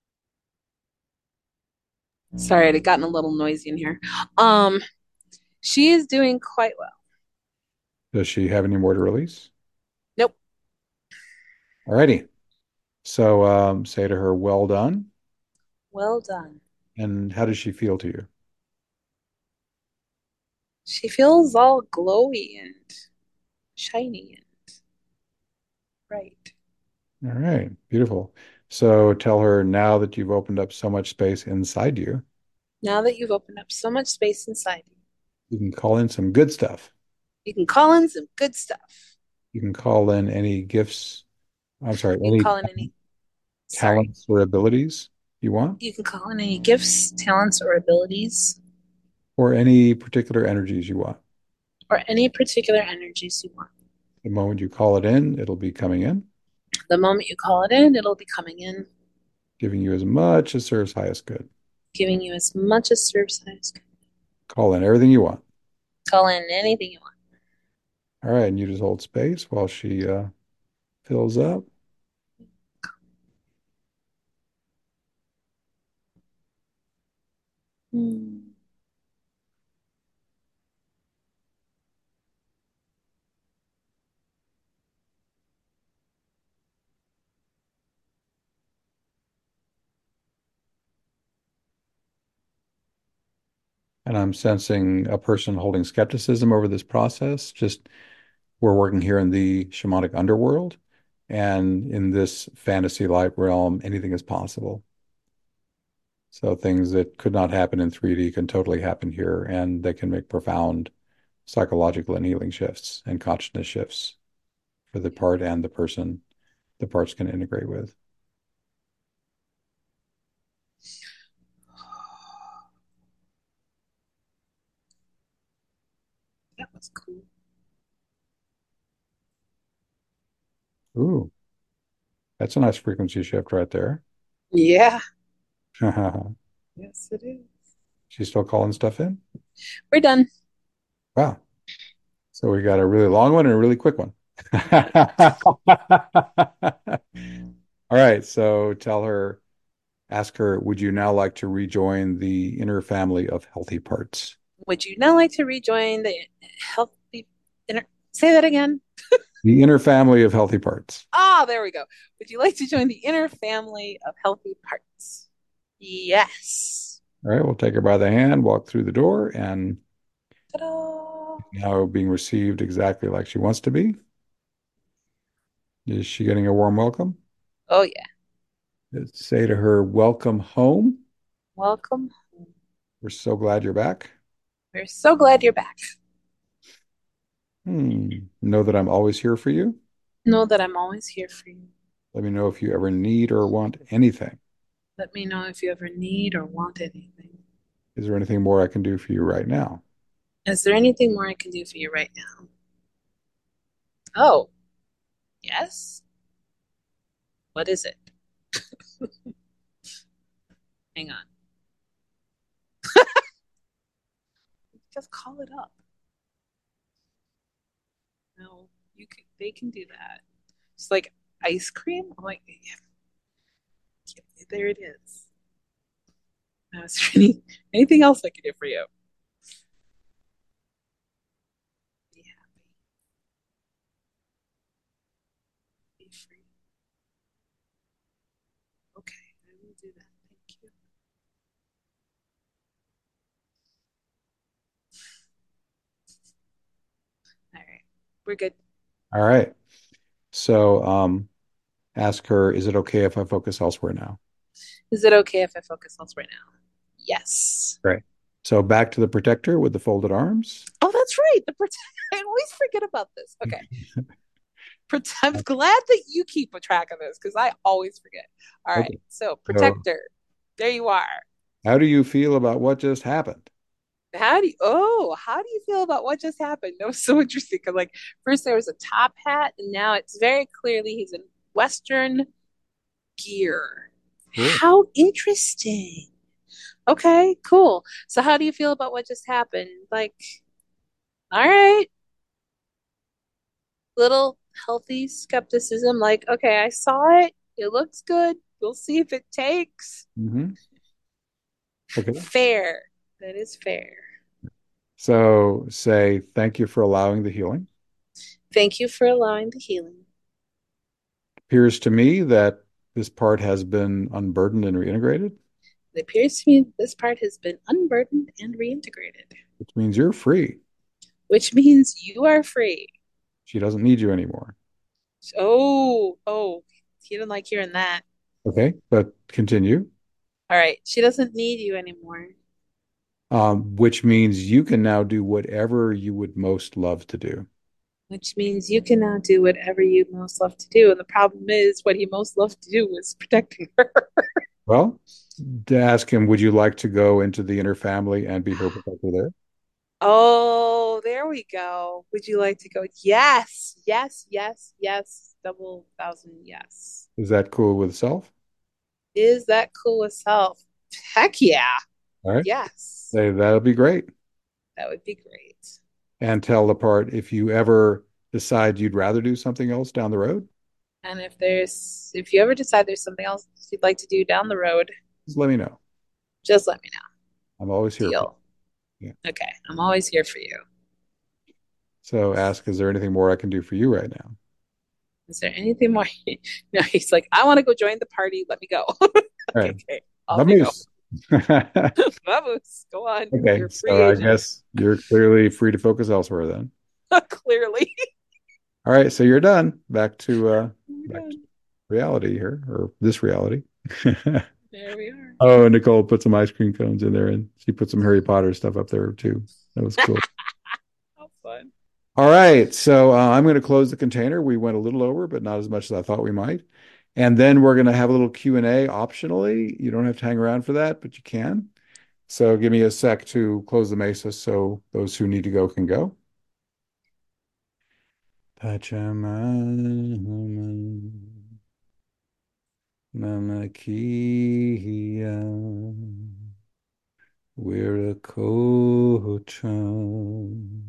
Sorry, it had gotten a little noisy in here. Um, she is doing quite well. Does she have any more to release? Nope. Alrighty. So say to her, well done. Well done. And how does she feel to you? She feels all glowy and shiny and bright. All right. Beautiful. So tell her now that you've opened up so much space inside you, Now that you've opened up so much space inside you, you can call in some good stuff. you can call in some good stuff. You can call in any gifts, I'm sorry, You can any call in any, sorry, talents or abilities you want, you can call in any gifts, talents, or abilities, or any particular energies you want. or any particular energies you want. The moment you call it in, it'll be coming in, The moment you call it in, it'll be coming in, giving you as much as serves highest good. giving you as much as serves highest good. Call in everything you want. Call in anything you want. All right, and you just hold space while she fills up. Hmm. And I'm sensing a person holding skepticism over this process. Just we're working here in the shamanic underworld, and in this fantasy light realm, anything is possible. So things that could not happen in 3D can totally happen here, and they can make profound psychological and healing shifts and consciousness shifts for the part and the person the parts can integrate with. That was cool. Ooh, that's a nice frequency shift right there. Yeah. Yes, it is. She's still calling stuff in? We're done. Wow. So we got a really long one and a really quick one. All right. So tell her, ask her, would you now like to rejoin the inner family of healthy parts? Would you now like to rejoin the healthy inner? Say that again. The inner family of healthy parts. Ah, there we go. Would you like to join the inner family of healthy parts? Yes. All right. We'll take her by the hand, walk through the door, and Ta-da. now being received exactly like she wants to be. Is she getting a warm welcome? Oh, yeah. Say to her, welcome home. Welcome. We're so glad you're back. We're so glad you're back. Know that I'm always here for you. Know that I'm always here for you. Let me know if you ever need or want anything. Let me know if you ever need or want anything. Is there anything more I can do for you right now? Is there anything more I can do for you right now? Oh, yes. What is it? Hang on. Just call it up. No, you can, they can do that. It's like ice cream. I'm like, yeah, there it is. Now, is there anything else I can do for you? Be happy. Be free. Okay, I will do that. Thank you. All right, we're good. All right. So ask her, is it okay if I focus elsewhere now? Is it okay if I focus elsewhere now? Yes. Right. So back to the protector with the folded arms. Oh, that's right. I always forget about this. Okay. I'm glad that you keep a track of this because I always forget. All right. Okay. So, So protector, there you are. how do you feel about what just happened? How do you feel about what just happened? That was so interesting because, like, first there was a top hat, and now it's very clearly he's in Western gear. Cool. How interesting. Okay, cool. So, how do you feel about what just happened? Like, all right, little healthy skepticism, like, okay, I saw it. It looks good. We'll see if it takes. Mm-hmm. Okay. Fair. That is fair. So say thank you for allowing the healing. Thank you for allowing the healing. Appears to me that this part has been unburdened and reintegrated, It appears to me this part has been unburdened and reintegrated, which means you're free. which means you are free. She doesn't need you anymore. Oh, he didn't like hearing that. Okay, but continue. All right, she doesn't need you anymore, Which means you can now do whatever you would most love to do. which means you can now do whatever you most love to do. And the problem is, what he most loved to do was protecting her. Well, to ask him, would you like to go into the inner family and be her protector there? Oh, there we go. Would you like to go? Yes, yes, yes, yes. Double thousand yes. Is that cool with self? Is that cool with self? Heck yeah. All right. Yes. Say that'll be great. That would be great. And tell the part if you ever decide you'd rather do something else down the road, And if you ever decide there's something else you'd like to do down the road, just let me know. just let me know. I'm always here for Deal. you. Yeah. Okay, I'm always here for you. So ask, is there anything more I can do for you right now? Is there anything more? No, he's like, I want to go join the party. Let me go. All Okay, right. okay. Off you go. Vamos. Vamos. Go on. Okay, You're a free so I agent. guess you're clearly free to focus elsewhere then. Clearly. All right, so you're done. We're Back to done. reality here, or this reality. There we are. Oh, Nicole put some ice cream cones in there and she put some Harry Potter stuff up there too. That was cool. How fun. All right, so I'm going to close the container. We went a little over, but not as much as I thought we might. And then we're going to have a little Q&A optionally. You don't have to hang around for that, but you can. So give me a sec to close the mesa so those who need to go can go. Pachamama, Mama Kia, Wiracotram,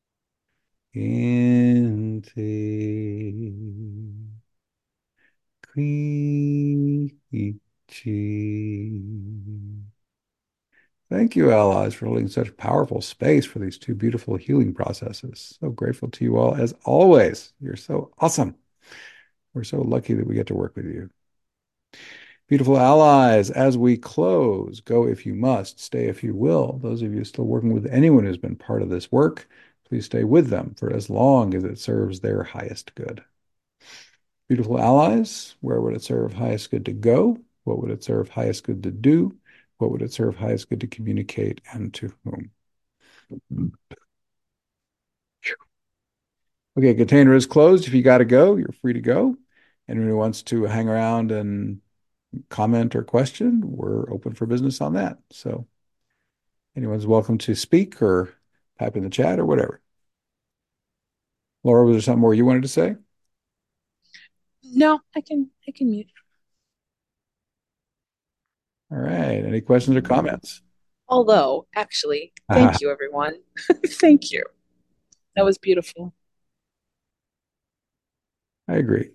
Inte, Quichi. Thank you, allies, for holding such powerful space for these two beautiful healing processes. So grateful to you all as always. You're so awesome. We're so lucky that we get to work with you. Beautiful allies, as we close, go if you must, stay if you will. Those of you still working with anyone who's been part of this work, please stay with them for as long as it serves their highest good. Beautiful allies, where would it serve highest good to go? What would it serve highest good to do? What would it serve highest good to communicate and to whom? Okay, container is closed. If you got to go, you're free to go. Anyone who wants to hang around and comment or question, we're open for business on that. So anyone's welcome to speak or type in the chat or whatever. Laura, was there something more you wanted to say? No, I can mute. All right. Any questions or comments? Although, actually, Ah, thank you, everyone. Thank you. That was beautiful. I agree.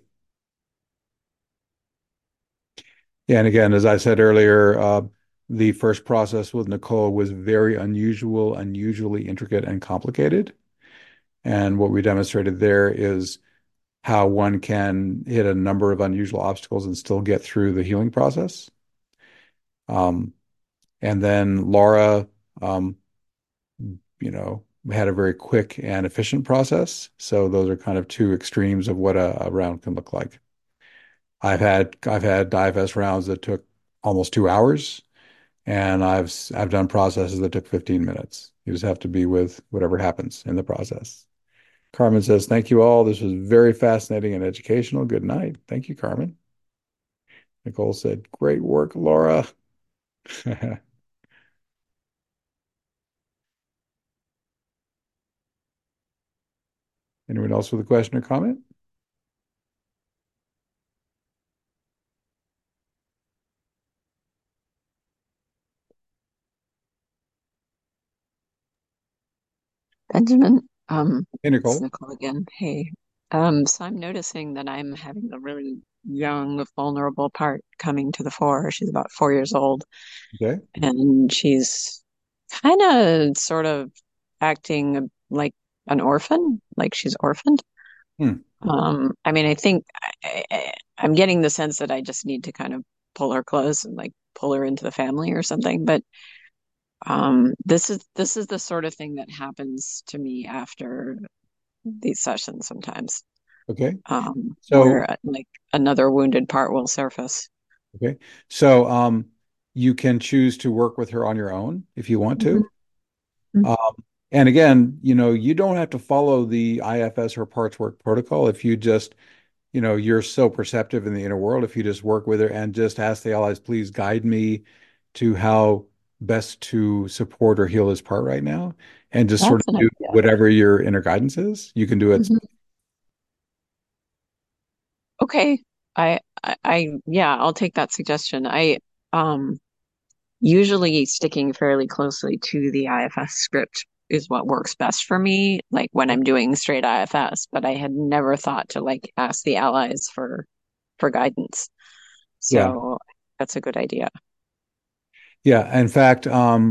Yeah, and again, as I said earlier, the first process with Nicole was very unusual, unusually intricate and complicated. And what we demonstrated there is how one can hit a number of unusual obstacles and still get through the healing process. Um, and then Laura, um, had a very quick and efficient process. So those are kind of two extremes of what a round can look like. I've had IFS rounds that took almost 2 hours, and I've done processes that took 15 minutes. You just have to be with whatever happens in the process. Carmen says, "Thank you all. This was very fascinating and educational. Good night." Thank you, Carmen. Nicole said, "Great work, Laura." Anyone else with a question or comment? Benjamin, Hey, it's Nicole. Nicole again. Hey. So I'm noticing that I'm having a really young, vulnerable part coming to the fore. She's about 4 years old, Okay. and she's kind of sort of acting like an orphan, like she's orphaned. Hmm. I mean, I think I'm getting the sense that I just need to kind of pull her close and like pull her into the family or something. But this is the sort of thing that happens to me after these sessions sometimes, Okay. So, where like another wounded part will surface. okay. So, you can choose to work with her on your own if you want to. Mhm. Um, and again, you don't have to follow the IFS or parts work protocol if you just, you're so perceptive in the inner world. If you just work with her and just ask the allies, please guide me to how best to support or heal this part right now, and just sort of That's an do idea. whatever your inner guidance is, you can do it. Mhm. Okay. Yeah, I'll take that suggestion. Um, usually sticking fairly closely to the IFS script. is what works best for me, like when I'm doing straight IFS, but I had never thought to like ask the allies for guidance. Yeah. So that's a good idea. Yeah. In fact,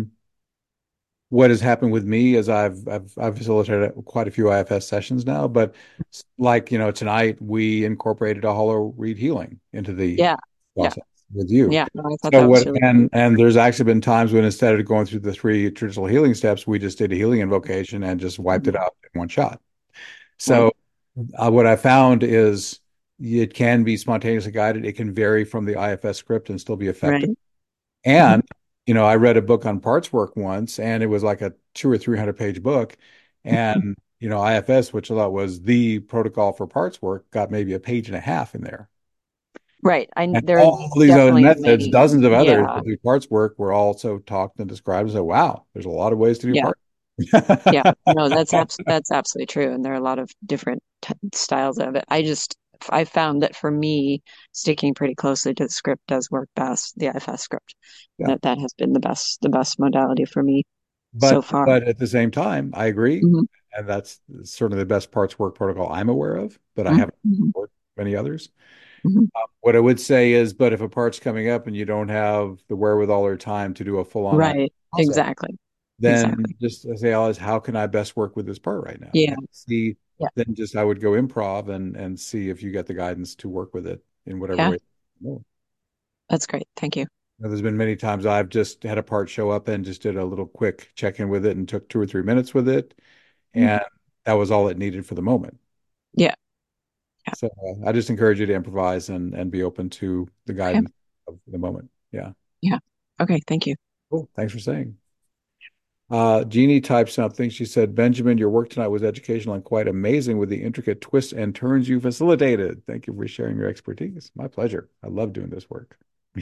what has happened with me is I've facilitated quite a few IFS sessions now, but like, tonight we incorporated a hollow reed healing into the Yeah. Yeah. process with you. Yeah. No, I thought So that was really cool. and there's actually been times when instead of going through the three traditional healing steps, we just did a healing invocation and just wiped it Mhm. out in one shot. Right. So what I found is it can be spontaneously guided. It can vary from the IFS script and still be effective. Right. Mhm. And, I read a book on parts work once, and it was like a 200 or 300 page book. And, IFS, which I thought was the protocol for parts work, got maybe a page and a half in there. Right. And There's all these other definitely methods, many. dozens of others Yeah. that do parts work were also talked and described. So, wow, there's a lot of ways to do Yeah. parts. Yeah. No, that's absolutely true. And there are a lot of different t styles of it. I found that for me, sticking pretty closely to the script does work best, the IFS script. Yeah. That has been the best modality for me so But far. but at the same time, I agree. Hmm. And that's certainly the best parts work protocol I'm aware of, but I Hmm. haven't worked with many others. Hmm. What I would say is, but if a part's coming up and you don't have the wherewithal or time to do a full-on Right. process, Exactly. then Exactly. just say, Alice, how can I best work with this part right now? Yeah. And see, Yeah. then just I would go improv and see if you get the guidance to work with it in whatever Yeah. way. No. That's great. Thank you. There's been many times I've just had a part show up and just did a little quick check-in with it and took 2 or 3 minutes with it, Mm. and that was all it needed for the moment. Yeah. Yeah. So I just encourage you to improvise and be open to the Okay. guidance of the moment. Yeah. Yeah. Okay. Thank you. Cool. Thanks for saying. Jeannie typed something. She said, Benjamin, your work tonight was educational and quite amazing with the intricate twists and turns you facilitated. Thank you for sharing your expertise. My pleasure. I love doing this work.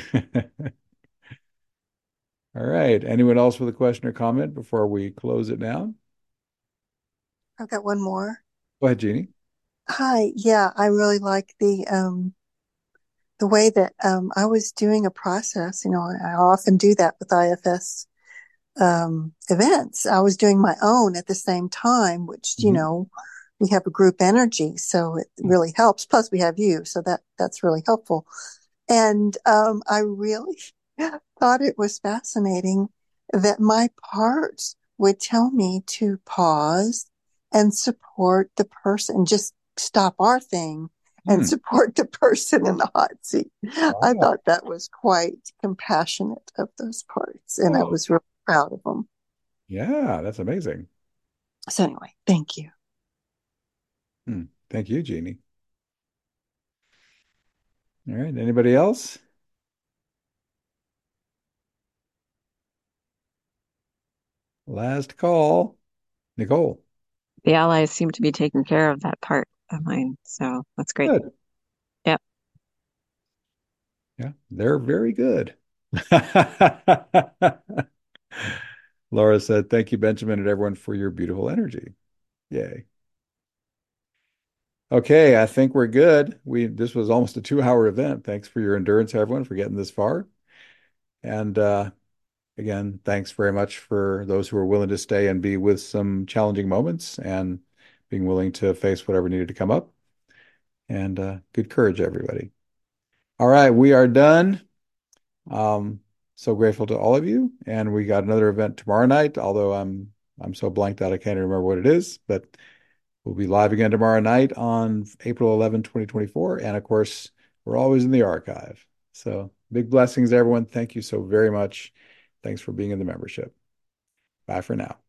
All right. Anyone else with a question or comment before we close it down? I've got one more. Go ahead, Jeannie. Hi. Yeah, I really like the way that I was doing a process. I often do that with IFS events. I was doing my own at the same time, which, Mhm. we have a group energy, so it really helps. Plus we have you, so that's really helpful. And I really thought it was fascinating that my parts would tell me to pause and support the person, just stop our thing and Hmm. support the person in the hot seat. I Wow. thought that was quite compassionate of those parts, and I Oh, was really proud of them. yeah, that's amazing. So anyway, thank you. Thank you, Jeannie. All right. Anybody else? Last call. Nicole. The allies seem to be taking care of that part of mine, so that's great. Good. Yeah. Yeah, they're very good. Laura said, thank you, Benjamin, and everyone for your beautiful energy. Yay. Okay, I think we're good. This was almost a 2 hour event. Thanks for your endurance, everyone, for getting this far. And again, thanks very much for those who are willing to stay and be with some challenging moments and being willing to face whatever needed to come up. And good courage, everybody. All right, we are done. Um, so grateful to all of you. And we got another event tomorrow night, although I'm so blanked out I can't even remember what it is, but we'll be live again tomorrow night on April 11, 2024. And of course, we're always in the archive. So big blessings, everyone. Thank you so very much. Thanks for being in the membership. Bye for now.